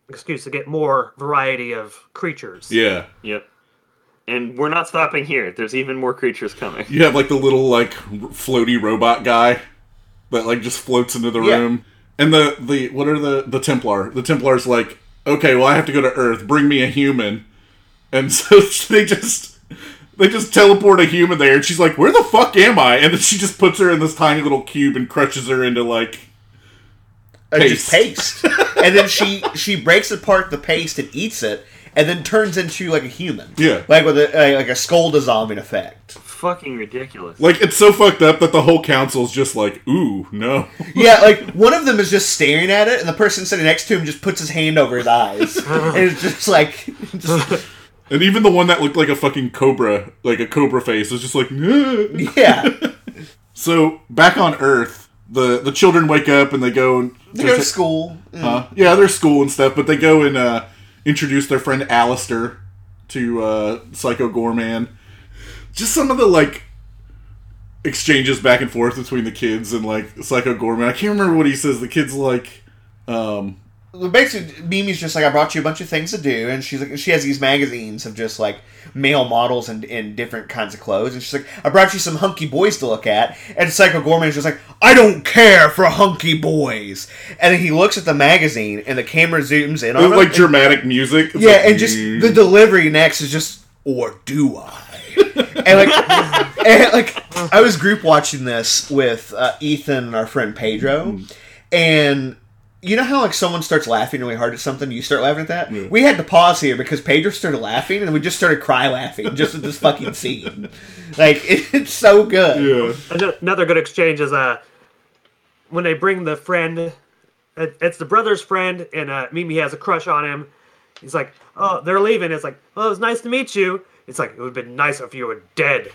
excuse to get more variety of creatures. Yeah. Yep. And we're not stopping here. There's even more creatures coming. You have, like, the little, like, floaty robot guy that, like, just floats into the room. And what are the Templar? The Templar's like, okay, well, I have to go to Earth. Bring me a human. And so they just teleport a human there. And she's like, where the fuck am I? And then she just puts her in this tiny little cube and crushes her into, like, just paste. And then she breaks apart the paste and eats it. And then turns into, like, a human. Yeah. Like, with a skull dissolving effect. Fucking ridiculous. Like, it's so fucked up that the whole council's just like, ooh, no. Yeah, like, one of them is just staring at it, and the person sitting next to him just puts his hand over his eyes. And it's just like... And even the one that looked like a fucking cobra, like a cobra face, is just like, nah. Yeah. So, back on Earth, the children wake up and they go... They go to school. Yeah, they're school and stuff, but they go and introduce their friend Alistair to Psycho Gorman. Just some of the, like, exchanges back and forth between the kids and, like, Psycho Gorman. I can't remember what he says. The kid's like, Basically, Mimi's just like, I brought you a bunch of things to do, and she's like, she has these magazines of just like male models in different kinds of clothes, and she's like, I brought you some hunky boys to look at, and Psycho Gorman is just like, I don't care for hunky boys, and then he looks at the magazine, and the camera zooms in on him, like dramatic music. It's and just the delivery next is just, or do I? and I was group watching this with Ethan and our friend Pedro, and you know how, like, someone starts laughing really hard at something, you start laughing at that? Yeah. We had to pause here because Pedro started laughing, and we just started cry-laughing just at this fucking scene. Like, it's so good. Yeah. Another good exchange is when they bring the friend, it's the brother's friend, and Mimi has a crush on him. He's like, oh, they're leaving. It's like, oh, it was nice to meet you. It's like, it would have been nicer if you were dead.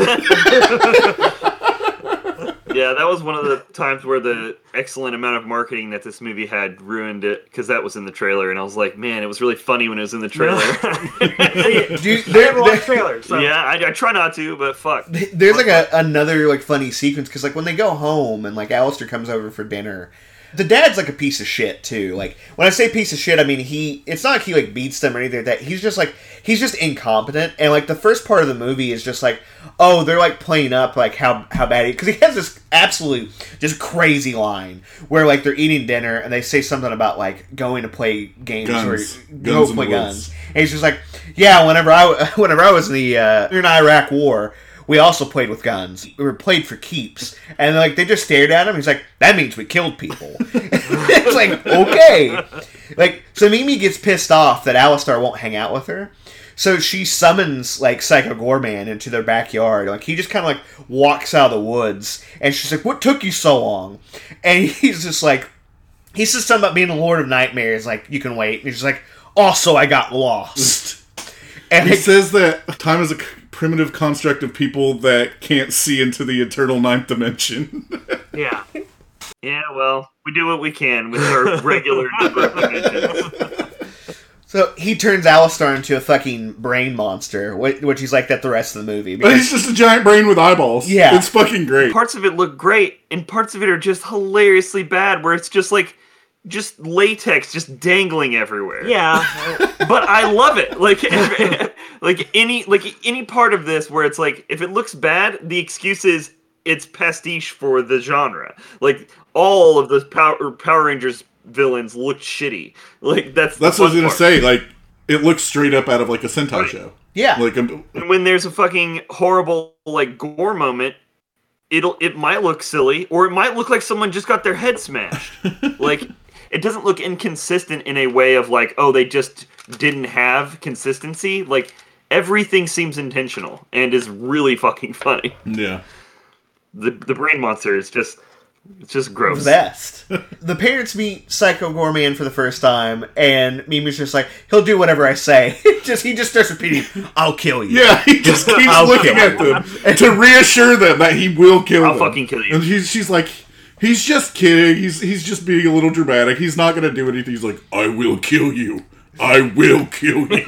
Yeah, that was one of the times where the excellent amount of marketing that this movie had ruined it, because that was in the trailer, and I was like, man, it was really funny when it was in the trailer. Never watch trailers. So. Yeah, I try not to, but fuck. There's like another like funny sequence, because like when they go home and like Alistair comes over for dinner, the dad's like a piece of shit too. Like when I say piece of shit, I mean it's not like he like beats them or anything like that. He's just incompetent, and like the first part of the movie is just like, oh, they're like playing up like how bad because he has this absolute just crazy line where like they're eating dinner and they say something about like going to play games or go play guns, and he's just like, yeah, whenever I was in the in Iraq War, we also played with guns. We were played for keeps. And like they just stared at him. He's like, that means we killed people. It's like, okay. Like, so Mimi gets pissed off that Alistair won't hang out with her. So she summons like Psycho Gorman into their backyard. Like he just kind of like walks out of the woods. And she's like, what took you so long? And he's just like, he says something about being the Lord of Nightmares. Like, you can wait. And he's just like, also I got lost. And he says that time is a primitive construct of people that can't see into the eternal ninth dimension. Yeah. Yeah, well, we do what we can with our regular number of dimensions. So he turns Alistair into a fucking brain monster, which he's like that the rest of the movie. But he's just a giant brain with eyeballs. Yeah. It's fucking great. Parts of it look great, and parts of it are just hilariously bad, where it's just like, just latex just dangling everywhere. Yeah. But I love it. Like any part of this where it's like, if it looks bad, the excuse is it's pastiche for the genre. Like all of the Power Rangers villains look shitty. Like that's what I was gonna say. Like it looks straight up out of like a Sentai show. Yeah. Like and when there's a fucking horrible like gore moment, it might look silly, or it might look like someone just got their head smashed. Like it doesn't look inconsistent in a way of like, oh, they just didn't have consistency. Like everything seems intentional and is really fucking funny. Yeah. The brain monster is just, it's just gross. The best. The parents meet Psycho Gorman for the first time, and Mimi's just like, he'll do whatever I say. He just starts repeating, I'll kill you. Yeah, he just keeps looking at them to reassure them that he will kill them. I'll fucking kill you. And she's like, he's just kidding. He's just being a little dramatic. He's not going to do anything. He's like, I will kill you. I will kill you.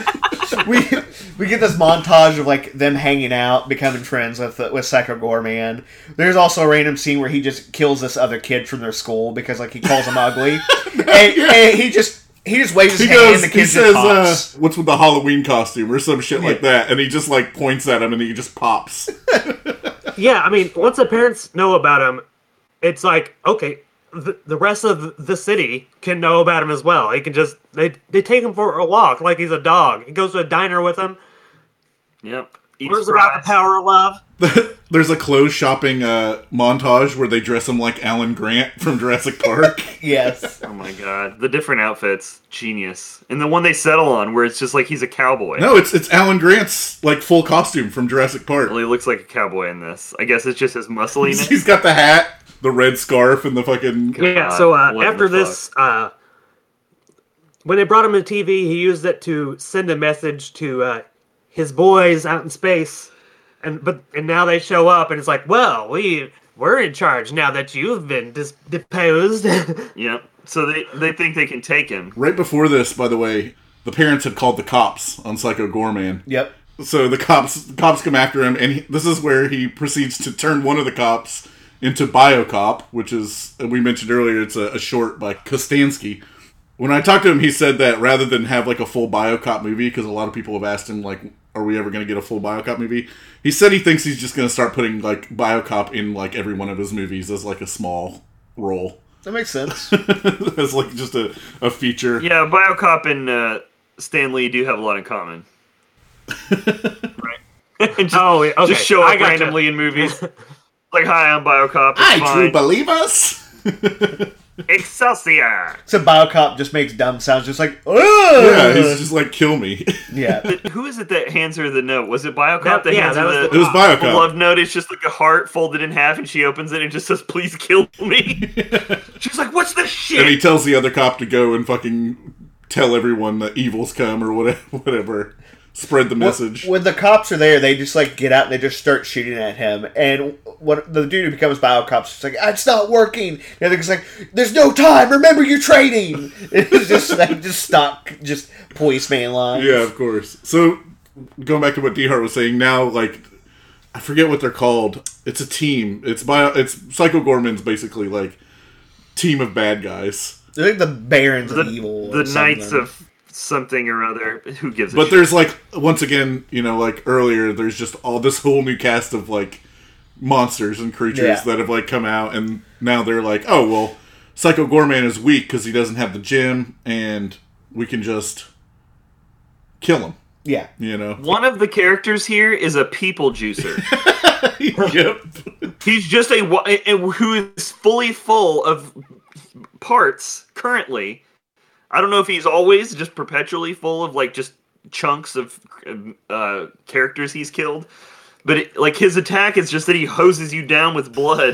We get this montage of like them hanging out, becoming friends with Psycho Gorman. There's also a random scene where he just kills this other kid from their school because like he calls him ugly, and he just He just waves his He hand goes, and the he kid just says, pops. what's with the Halloween costume or some shit like that, and he just like points at him and he just pops. Yeah, I mean, once the parents know about him, it's like, okay, the rest of the city can know about him as well. He can just, they take him for a walk like he's a dog. He goes to a diner with him. Yep. Learns about the power of love. There's a clothes shopping montage where they dress him like Alan Grant from Jurassic Park. Yes. Oh my god, the different outfits, genius. And the one they settle on, where it's just like he's a cowboy. No, it's Alan Grant's like full costume from Jurassic Park. Well, he looks like a cowboy in this. I guess it's just his muscliness. He's got the hat, the red scarf, and the fucking. Yeah. So what after in the this, when they brought him to TV, he used it to send a message to his boys out in space. And now they show up, and it's like, well, we're in charge now that you've been deposed. Yep. So they think they can take him. Right before this, by the way, the parents had called the cops on Psycho Gorman. Yep. So the cops come after him, and this is where he proceeds to turn one of the cops into BioCop, which is, we mentioned earlier, it's a short by Kostansky. When I talked to him, he said that rather than have like a full BioCop movie, because a lot of people have asked him, like, are we ever going to get a full BioCop movie? He said he thinks he's just going to start putting like BioCop in like every one of his movies as like a small role. That makes sense. As like just a feature. Yeah, BioCop and Stan Lee do have a lot in common. Right. Just show up randomly in movies. Like, hi, I'm BioCop. It's True believers. Excelsior! So BioCop just makes dumb sounds, just like, ugh! Yeah, he's just like, kill me. Yeah. Who is it that hands her the note? Was it BioCop that hands her It was BioCop. the love note? It's just like a heart folded in half, and she opens it and just says, please kill me. She's like, what's this shit? And he tells the other cop to go and fucking tell everyone that evil's come or whatever. Spread the message. When the cops are there, they just like get out and they just start shooting at him. And what the dude who becomes BioCop's just like, it's not working. And they're just like, there's no time. Remember your training. It's just like just policeman line. Yeah, of course. So going back to what D-Hart was saying, now like I forget what they're called. It's a team. It's Psycho Gorman's basically like team of bad guys. They're like the Barons of Evil. The Knights of something or other. Who gives a But shit? there's like, once again, like earlier, there's just all this whole new cast of like monsters and creatures that have like come out, and now they're like, oh well, Psycho Gorman is weak because he doesn't have the gym, and we can just kill him. Yeah. One of the characters here is a people juicer. Yep. He's just who is fully full of parts currently. I don't know if he's always just perpetually full of like just chunks of characters he's killed, but like his attack is just that he hoses you down with blood,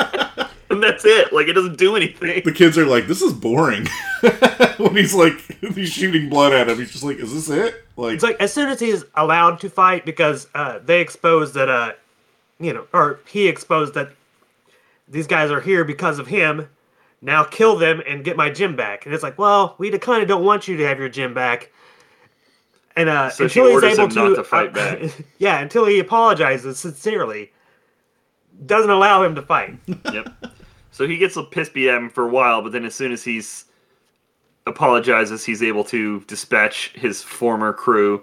and that's it. Like it doesn't do anything. The kids are like, this is boring. When he's shooting blood at him, he's just like, is this it? Like it's like as soon as he's allowed to fight, because they exposed that or he exposed that these guys are here because of him. Now kill them and get my gym back. And it's like, well, we kind of don't want you to have your gym back. And so until he's able not to fight back. Yeah, until he apologizes sincerely, doesn't allow him to fight. Yep. So he gets a piss beat at him for a while, but then as soon as he's apologizes, he's able to dispatch his former crew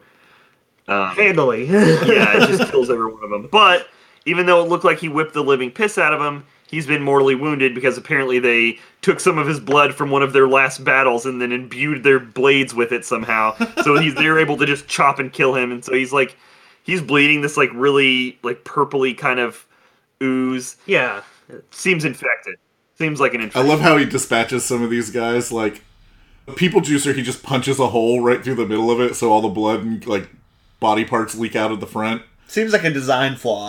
handily. Yeah, it just kills every one of them. But even though it looked like he whipped the living piss out of him, he's been mortally wounded because apparently they took some of his blood from one of their last battles and then imbued their blades with it somehow. So they were able to just chop and kill him. And so he's bleeding this like really like purpley kind of ooze. Yeah. Seems infected. Seems like an infection. I love how he dispatches some of these guys. Like People Juicer, he just punches a hole right through the middle of it so all the blood and like body parts leak out of the front. Seems like a design flaw.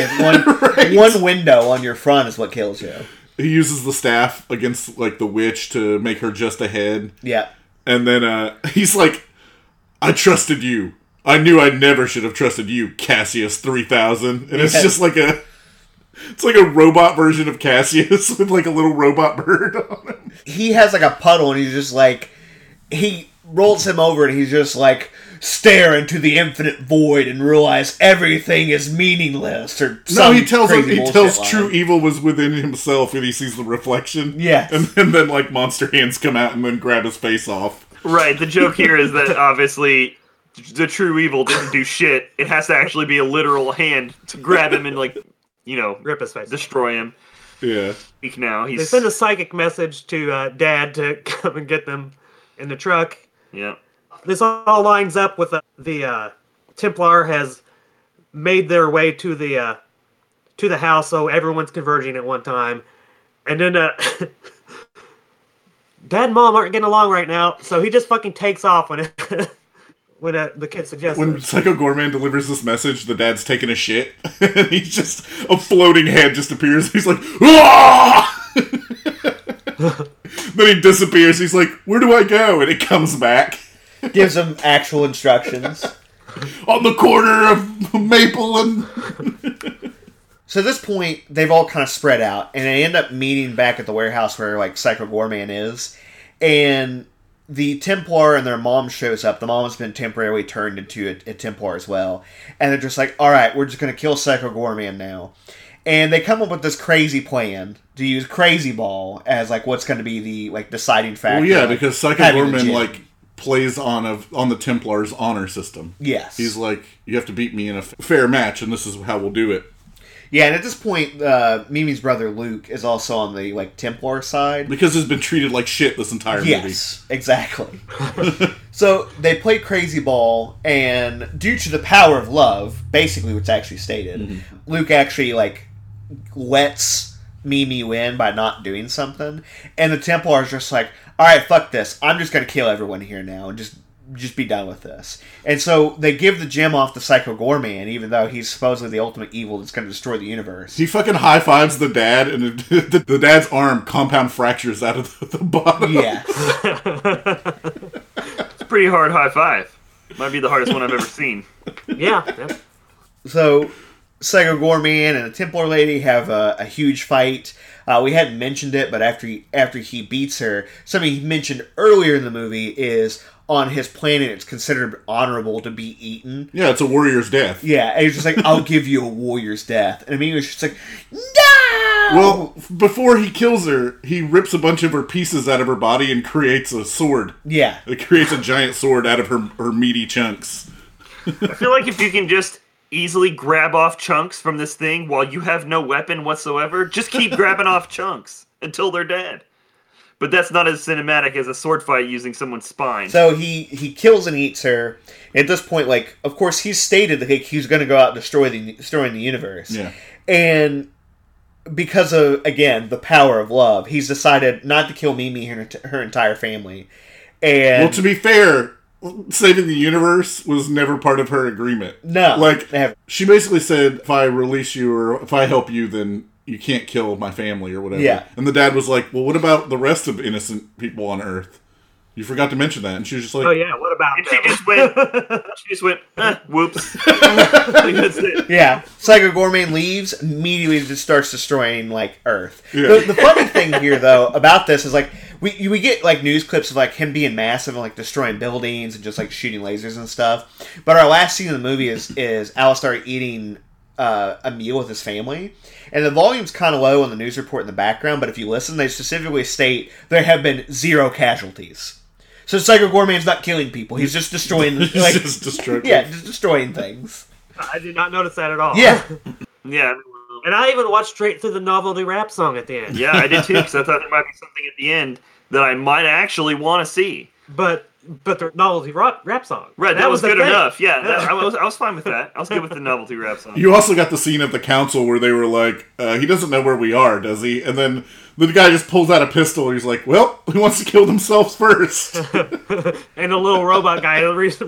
If one window on your front is what kills you. He uses the staff against like the witch to make her just a head. Yeah. And then he's like, I trusted you. I knew I never should have trusted you, Cassius 3000. And it's just like it's like a robot version of Cassius with like a little robot bird on him. He has like a puddle and he's just like, he rolls him over and he's just like, stare into the infinite void and realize everything is meaningless. Or no, he tells line. true evil was within himself and he sees the reflection. Yeah. And then like monster hands come out and then grab his face off. Right. The joke here is that obviously the true evil didn't do shit. It has to actually be a literal hand to grab him and rip his face, destroy him. Yeah. Now they send a psychic message to Dad to come and get them in the truck. Yeah. This all lines up with the Templar has made their way to the house, so everyone's converging at one time, and then Dad and Mom aren't getting along right now, so he just fucking takes off when the kid suggests. When Psycho Goreman delivers this message, the dad's taking a shit, and he's just a floating head just appears. He's like, "Ah!" Then he disappears. He's like, "Where do I go?" And it comes back. Gives him actual instructions. On the corner of Maple and... So at this point, they've all kind of spread out, and they end up meeting back at the warehouse where, Psycho Goreman is. And the Templar and their mom shows up. The mom has been temporarily turned into a Templar as well. And they're just like, alright, we're just going to kill Psycho Goreman now. And they come up with this crazy plan to use Crazy Ball as, what's going to be the, deciding factor. Well, yeah, because Psycho Goreman, plays on the Templar's honor system. Yes. He's like, you have to beat me in a fair match, and this is how we'll do it. Yeah, and at this point, Mimi's brother Luke is also on the Templar side because he's been treated like shit this entire movie. Yes, exactly. So they play Crazy Ball, and due to the power of love, basically what's actually stated, Luke actually lets Mimi win by not doing something, and the Templar is just like, all right, fuck this. I'm just gonna kill everyone here now and just be done with this. And so they give the gem off to Psycho Goreman, even though he's supposedly the ultimate evil that's going to destroy the universe. He fucking high-fives the dad, and the dad's arm compound fractures out of the bottom. Yes. It's a pretty hard high five. Might be the hardest one I've ever seen. Yeah. So Psycho Goreman and the Templar lady have a huge fight. We hadn't mentioned it, but after he beats her, something he mentioned earlier in the movie is on his planet it's considered honorable to be eaten. Yeah, it's a warrior's death. Yeah, and he's just like, I'll give you a warrior's death. And Amy was just like, no! Well, before he kills her, he rips a bunch of her pieces out of her body and creates a sword. Yeah. It creates a giant sword out of her meaty chunks. I feel like if you can just easily grab off chunks from this thing while you have no weapon whatsoever, just keep grabbing off chunks until they're dead. But that's not as cinematic as a sword fight using someone's spine. So he kills and eats her. At this point, of course, he's stated that he's going to go out and destroying the universe. Yeah. And because of, again, the power of love, he's decided not to kill Mimi and her entire family. And well, to be fair, saving the universe was never part of her agreement. No. She basically said, if I release you or if I help you, then you can't kill my family or whatever. Yeah. And the dad was like, well, what about the rest of innocent people on Earth? You forgot to mention that. And she was just like, oh yeah, what about and them? she just went, whoops. That's it. Yeah. Psycho Goreman leaves, immediately just starts destroying, Earth. Yeah. The funny thing here, though, about this is, we get, news clips of, him being massive and, destroying buildings and just, shooting lasers and stuff. But our last scene in the movie is Alistar eating a meal with his family. And the volume's kind of low on the news report in the background, but if you listen, they specifically state there have been 0 casualties. So Psycho Goreman's not killing people; he's just destroying. just destructive. Yeah, just destroying things. I did not notice that at all. Yeah, yeah. And I even watched straight through the novelty rap song at the end. Yeah, I did too, because I thought there might be something at the end that I might actually want to see. But the novelty rap song. Right, that was good enough. Yeah, I was fine with that. I was good with the novelty rap song. You also got the scene at the council where they were like, he doesn't know where we are, does he? And then the guy just pulls out a pistol. He's like, well, he wants to kill themselves first. And the little robot guy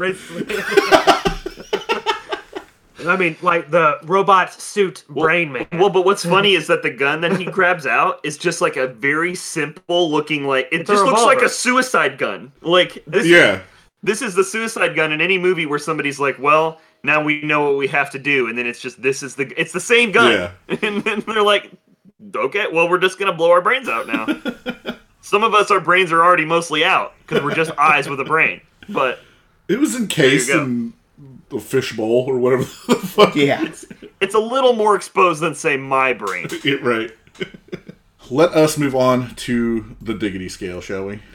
I mean, the robot suit Brain Man. Well, but what's funny is that the gun that he grabs out is just a very simple looking, it just looks like a suicide gun. This is the suicide gun in any movie where somebody's like, well, now we know what we have to do, and then it's just it's the same gun. Yeah. And then they're like, okay, well, we're just gonna blow our brains out now. Some of us, our brains are already mostly out because we're just eyes with a brain. But it was encased in the fishbowl or whatever the fuck. Yeah, it's a little more exposed than say my brain. Right. Let us move on to the diggity scale, shall we?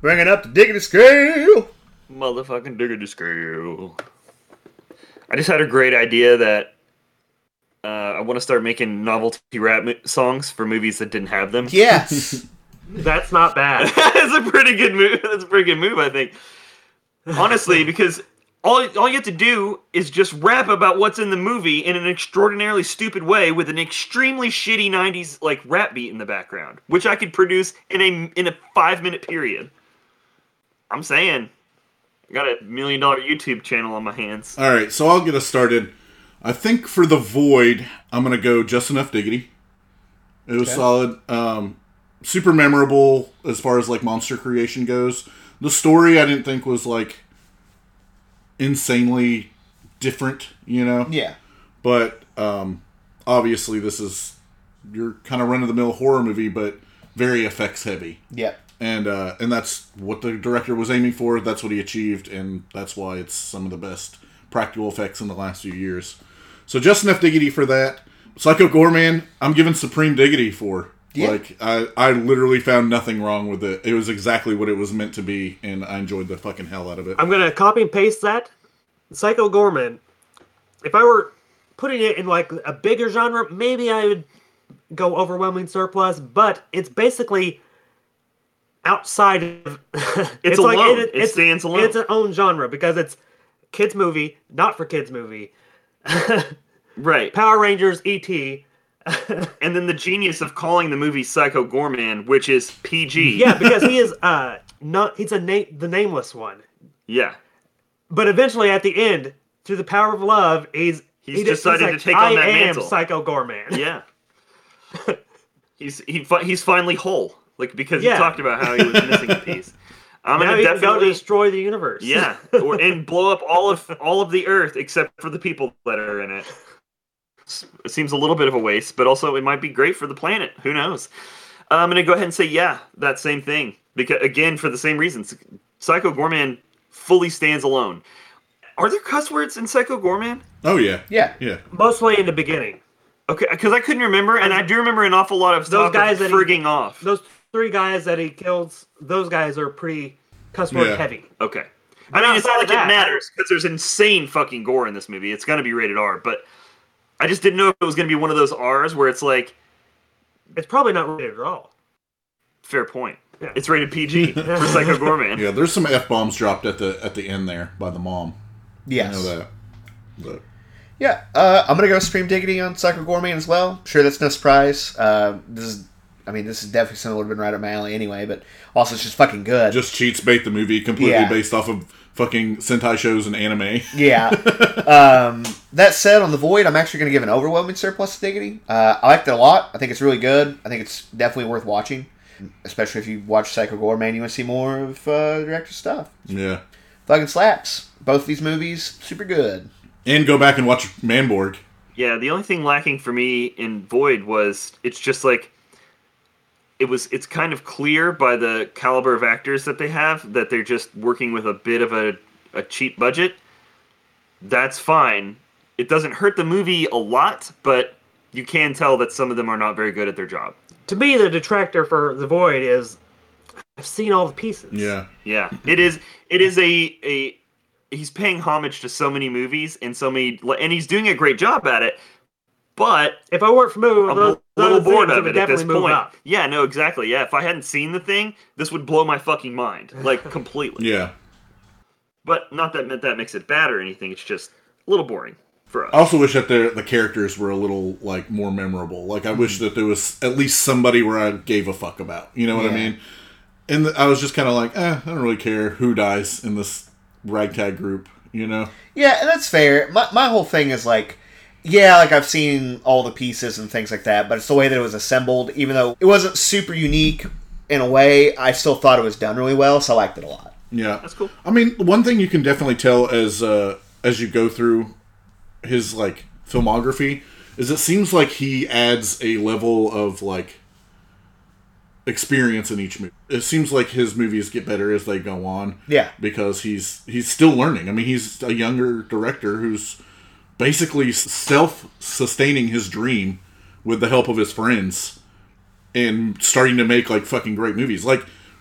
Bringing up the diggity scale. Motherfucking diggity scale. I just had a great idea that I want to start making novelty rap songs for movies that didn't have them. Yes. That's not bad. That's a pretty good move. That's a pretty good move, I think. Honestly, because all you have to do is just rap about what's in the movie in an extraordinarily stupid way with an extremely shitty 90s like rap beat in the background, which I could produce in a 5-minute period. I'm saying, I got $1 million YouTube channel on my hands. All right, so I'll get us started. I think for The Void, I'm going to go Just Enough Diggity. It was solid. Super memorable as far as like monster creation goes. The story I didn't think was like insanely different, you know? Yeah. But obviously this is your kind of run-of-the-mill horror movie, but very effects heavy. Yeah. And that's what the director was aiming for. That's what he achieved, and that's why it's some of the best practical effects in the last few years. So Just Enough Diggity for that. Psycho Goreman, I'm giving Supreme Diggity for. Yeah. Like, I literally found nothing wrong with it. It was exactly what it was meant to be, and I enjoyed the fucking hell out of it. I'm going to copy and paste that. Psycho Goreman, if I were putting it in like a bigger genre, maybe I would go Overwhelming Surplus, but it's basically outside of... it's alone. Like, it stands alone. It's an own genre because it's kids movie, not for kids movie. Right. Power Rangers, E.T., and then the genius of calling the movie Psycho Goreman, which is PG. Yeah, because he is the nameless one. Yeah. But eventually, at the end, through the power of love, he's decided like, to take on that mantle. mantle. I am Psycho Goreman. Yeah. he's finally whole, like because he talked about how he was missing a piece. I'm now gonna definitely go destroy the universe. Yeah, and blow up all of the Earth except for the people that are in it. It seems a little bit of a waste, but also it might be great for the planet. Who knows? I'm going to go ahead and say, that same thing. Because, again, for the same reasons. Psycho Goreman fully stands alone. Are there cuss words in Psycho Goreman? Oh, yeah. Yeah. Yeah. Mostly in the beginning. Okay, because I couldn't remember, and I do remember an awful lot of stuff frigging off. Those 3 guys that he kills, those guys are pretty cuss word heavy. Okay. I mean, it's not like it matters, because there's insane fucking gore in this movie. It's going to be rated R, but... I just didn't know if it was going to be one of those R's where it's like... It's probably not rated at all. Fair point. Yeah. It's rated PG for Psycho Goreman. Yeah, there's some F-bombs dropped at the end there by the mom. Yes. I know that. But. Yeah, I'm going to go Supreme Diggity on Psycho Goreman as well. Sure, that's no surprise. This is definitely something that would have been right up my alley anyway, but also it's just fucking good. Just cheats bait the movie completely based off of fucking Sentai shows and anime. Yeah. That said, on The Void, I'm actually going to give an overwhelming surplus to Diggity. I liked it a lot. I think it's really good. I think it's definitely worth watching. Especially if you watch Psycho Goreman, you want to see more of the director's stuff. Yeah. Fucking slaps. Both these movies, super good. And go back and watch Manborg. Yeah, the only thing lacking for me in Void was, it's just like, it's kind of clear by the caliber of actors that they have that they're just working with a bit of a cheap budget. That's fine. It doesn't hurt the movie a lot, but you can tell that some of them are not very good at their job. To me, the detractor for The Void is I've seen all the pieces. Yeah. Yeah. It is a he's paying homage to so many movies and he's doing a great job at it. But if I weren't familiar with I'm a little bored of it at this point. Up. Yeah, no, exactly. Yeah, if I hadn't seen the thing, this would blow my fucking mind, like completely. Yeah. But not that makes it bad or anything. It's just a little boring for us. I also wish that the characters were a little like more memorable. Like I wish that there was at least somebody where I gave a fuck about. You know what I mean? And I was just kind of like, I don't really care who dies in this ragtag group. You know? Yeah, and that's fair. My whole thing is like. Yeah, like I've seen all the pieces and things like that, but it's the way that it was assembled. Even though it wasn't super unique in a way, I still thought it was done really well, so I liked it a lot. Yeah, that's cool. I mean, one thing you can definitely tell as you go through his like filmography is it seems like he adds a level of like experience in each movie. It seems like his movies get better as they go on. Yeah, because he's still learning. I mean, he's a younger director who's basically self-sustaining his dream with the help of his friends and starting to make like fucking great movies. Like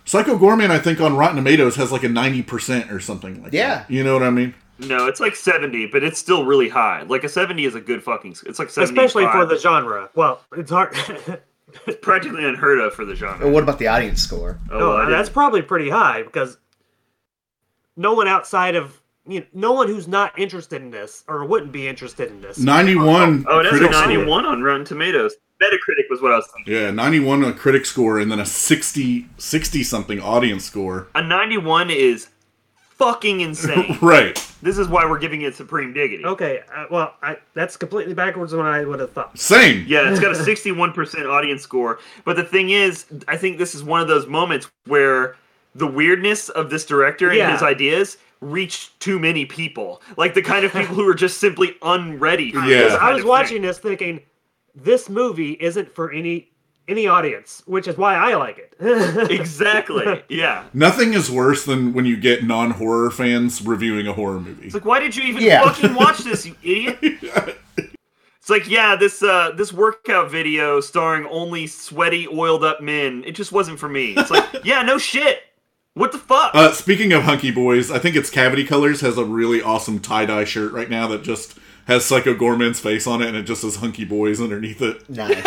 Psycho Goreman, I think, on Rotten Tomatoes has like a 90% or something like that. You know what I mean? No, it's like 70, but it's still really high. Like a 70 is a good fucking... It's like 75. Especially for the genre. Well, it's hard... It's practically unheard of for the genre. And what about the audience score? That's probably pretty high, because no one outside of... no one who's not interested in this, or wouldn't be interested in this. 91 Oh, it has a 91 on Rotten Tomatoes. Metacritic was what I was thinking. Yeah, 91 on critic score, and then a 60-something audience score. A 91 is fucking insane. Right. This is why we're giving it supreme diggity. Okay, that's completely backwards than what I would have thought. Same. Yeah, it's got a 61% audience score. But the thing is, I think this is one of those moments where the weirdness of this director and his ideas reach too many people. Like the kind of people who are just simply unready for this. I was watching this thinking, this movie isn't for any audience, which is why I like it. Exactly. Yeah. Nothing is worse than when you get non-horror fans reviewing a horror movie. It's like, why did you even fucking watch this, you idiot? It's like, this workout video starring only sweaty, oiled up men, it just wasn't for me. It's like, no shit. What the fuck? Speaking of hunky boys, I think it's Cavity Colors has a really awesome tie-dye shirt right now that just has Psycho Goreman's face on it, and it just says hunky boys underneath it. Nice.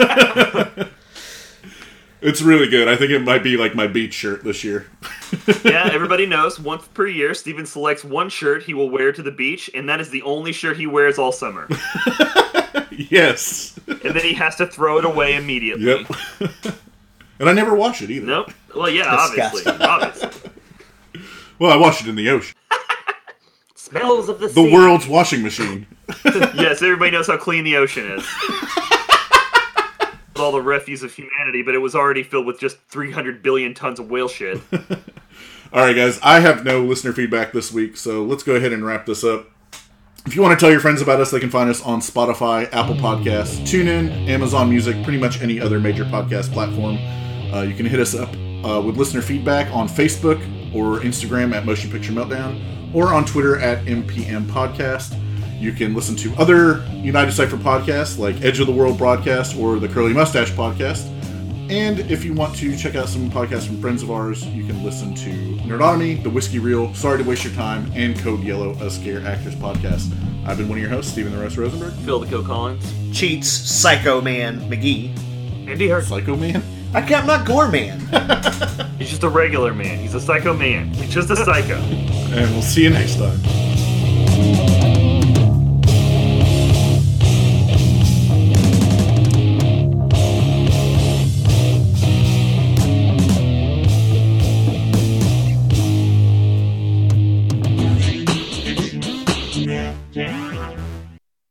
It's really good. I think it might be like my beach shirt this year. Yeah, everybody knows, once per year, Steven selects one shirt he will wear to the beach, and that is the only shirt he wears all summer. Yes. And then he has to throw it away immediately. Yep. And I never wash it either. Nope. Well, yeah, obviously. Well, I wash it in the ocean. Smells of the sea. The world's washing machine. Yes, everybody knows how clean the ocean is. With all the refuse of humanity, but it was already filled with just 300 billion tons of whale shit. All right, guys. I have no listener feedback this week, so let's go ahead and wrap this up. If you want to tell your friends about us, they can find us on Spotify, Apple Podcasts, TuneIn, Amazon Music, pretty much any other major podcast platform. You can hit us up with listener feedback on Facebook or Instagram at Motion Picture Meltdown, or on Twitter at MPM Podcast. You can listen to other United Cipher podcasts like Edge of the World Broadcast or the Curly Mustache Podcast. And if you want to check out some podcasts from friends of ours, you can listen to Nerdonomy, The Whiskey Reel, Sorry to Waste Your Time, and Code Yellow, a Scare Actors podcast. I've been one of your hosts, Stephen the Roast Rosenberg. Phil the Kill Collins. Cheats, Psycho Man McGee. Andy Hurt. Psycho Man? I'm not Gore Man. He's just a regular man. He's a psycho man. He's just a psycho. And we'll see you next time.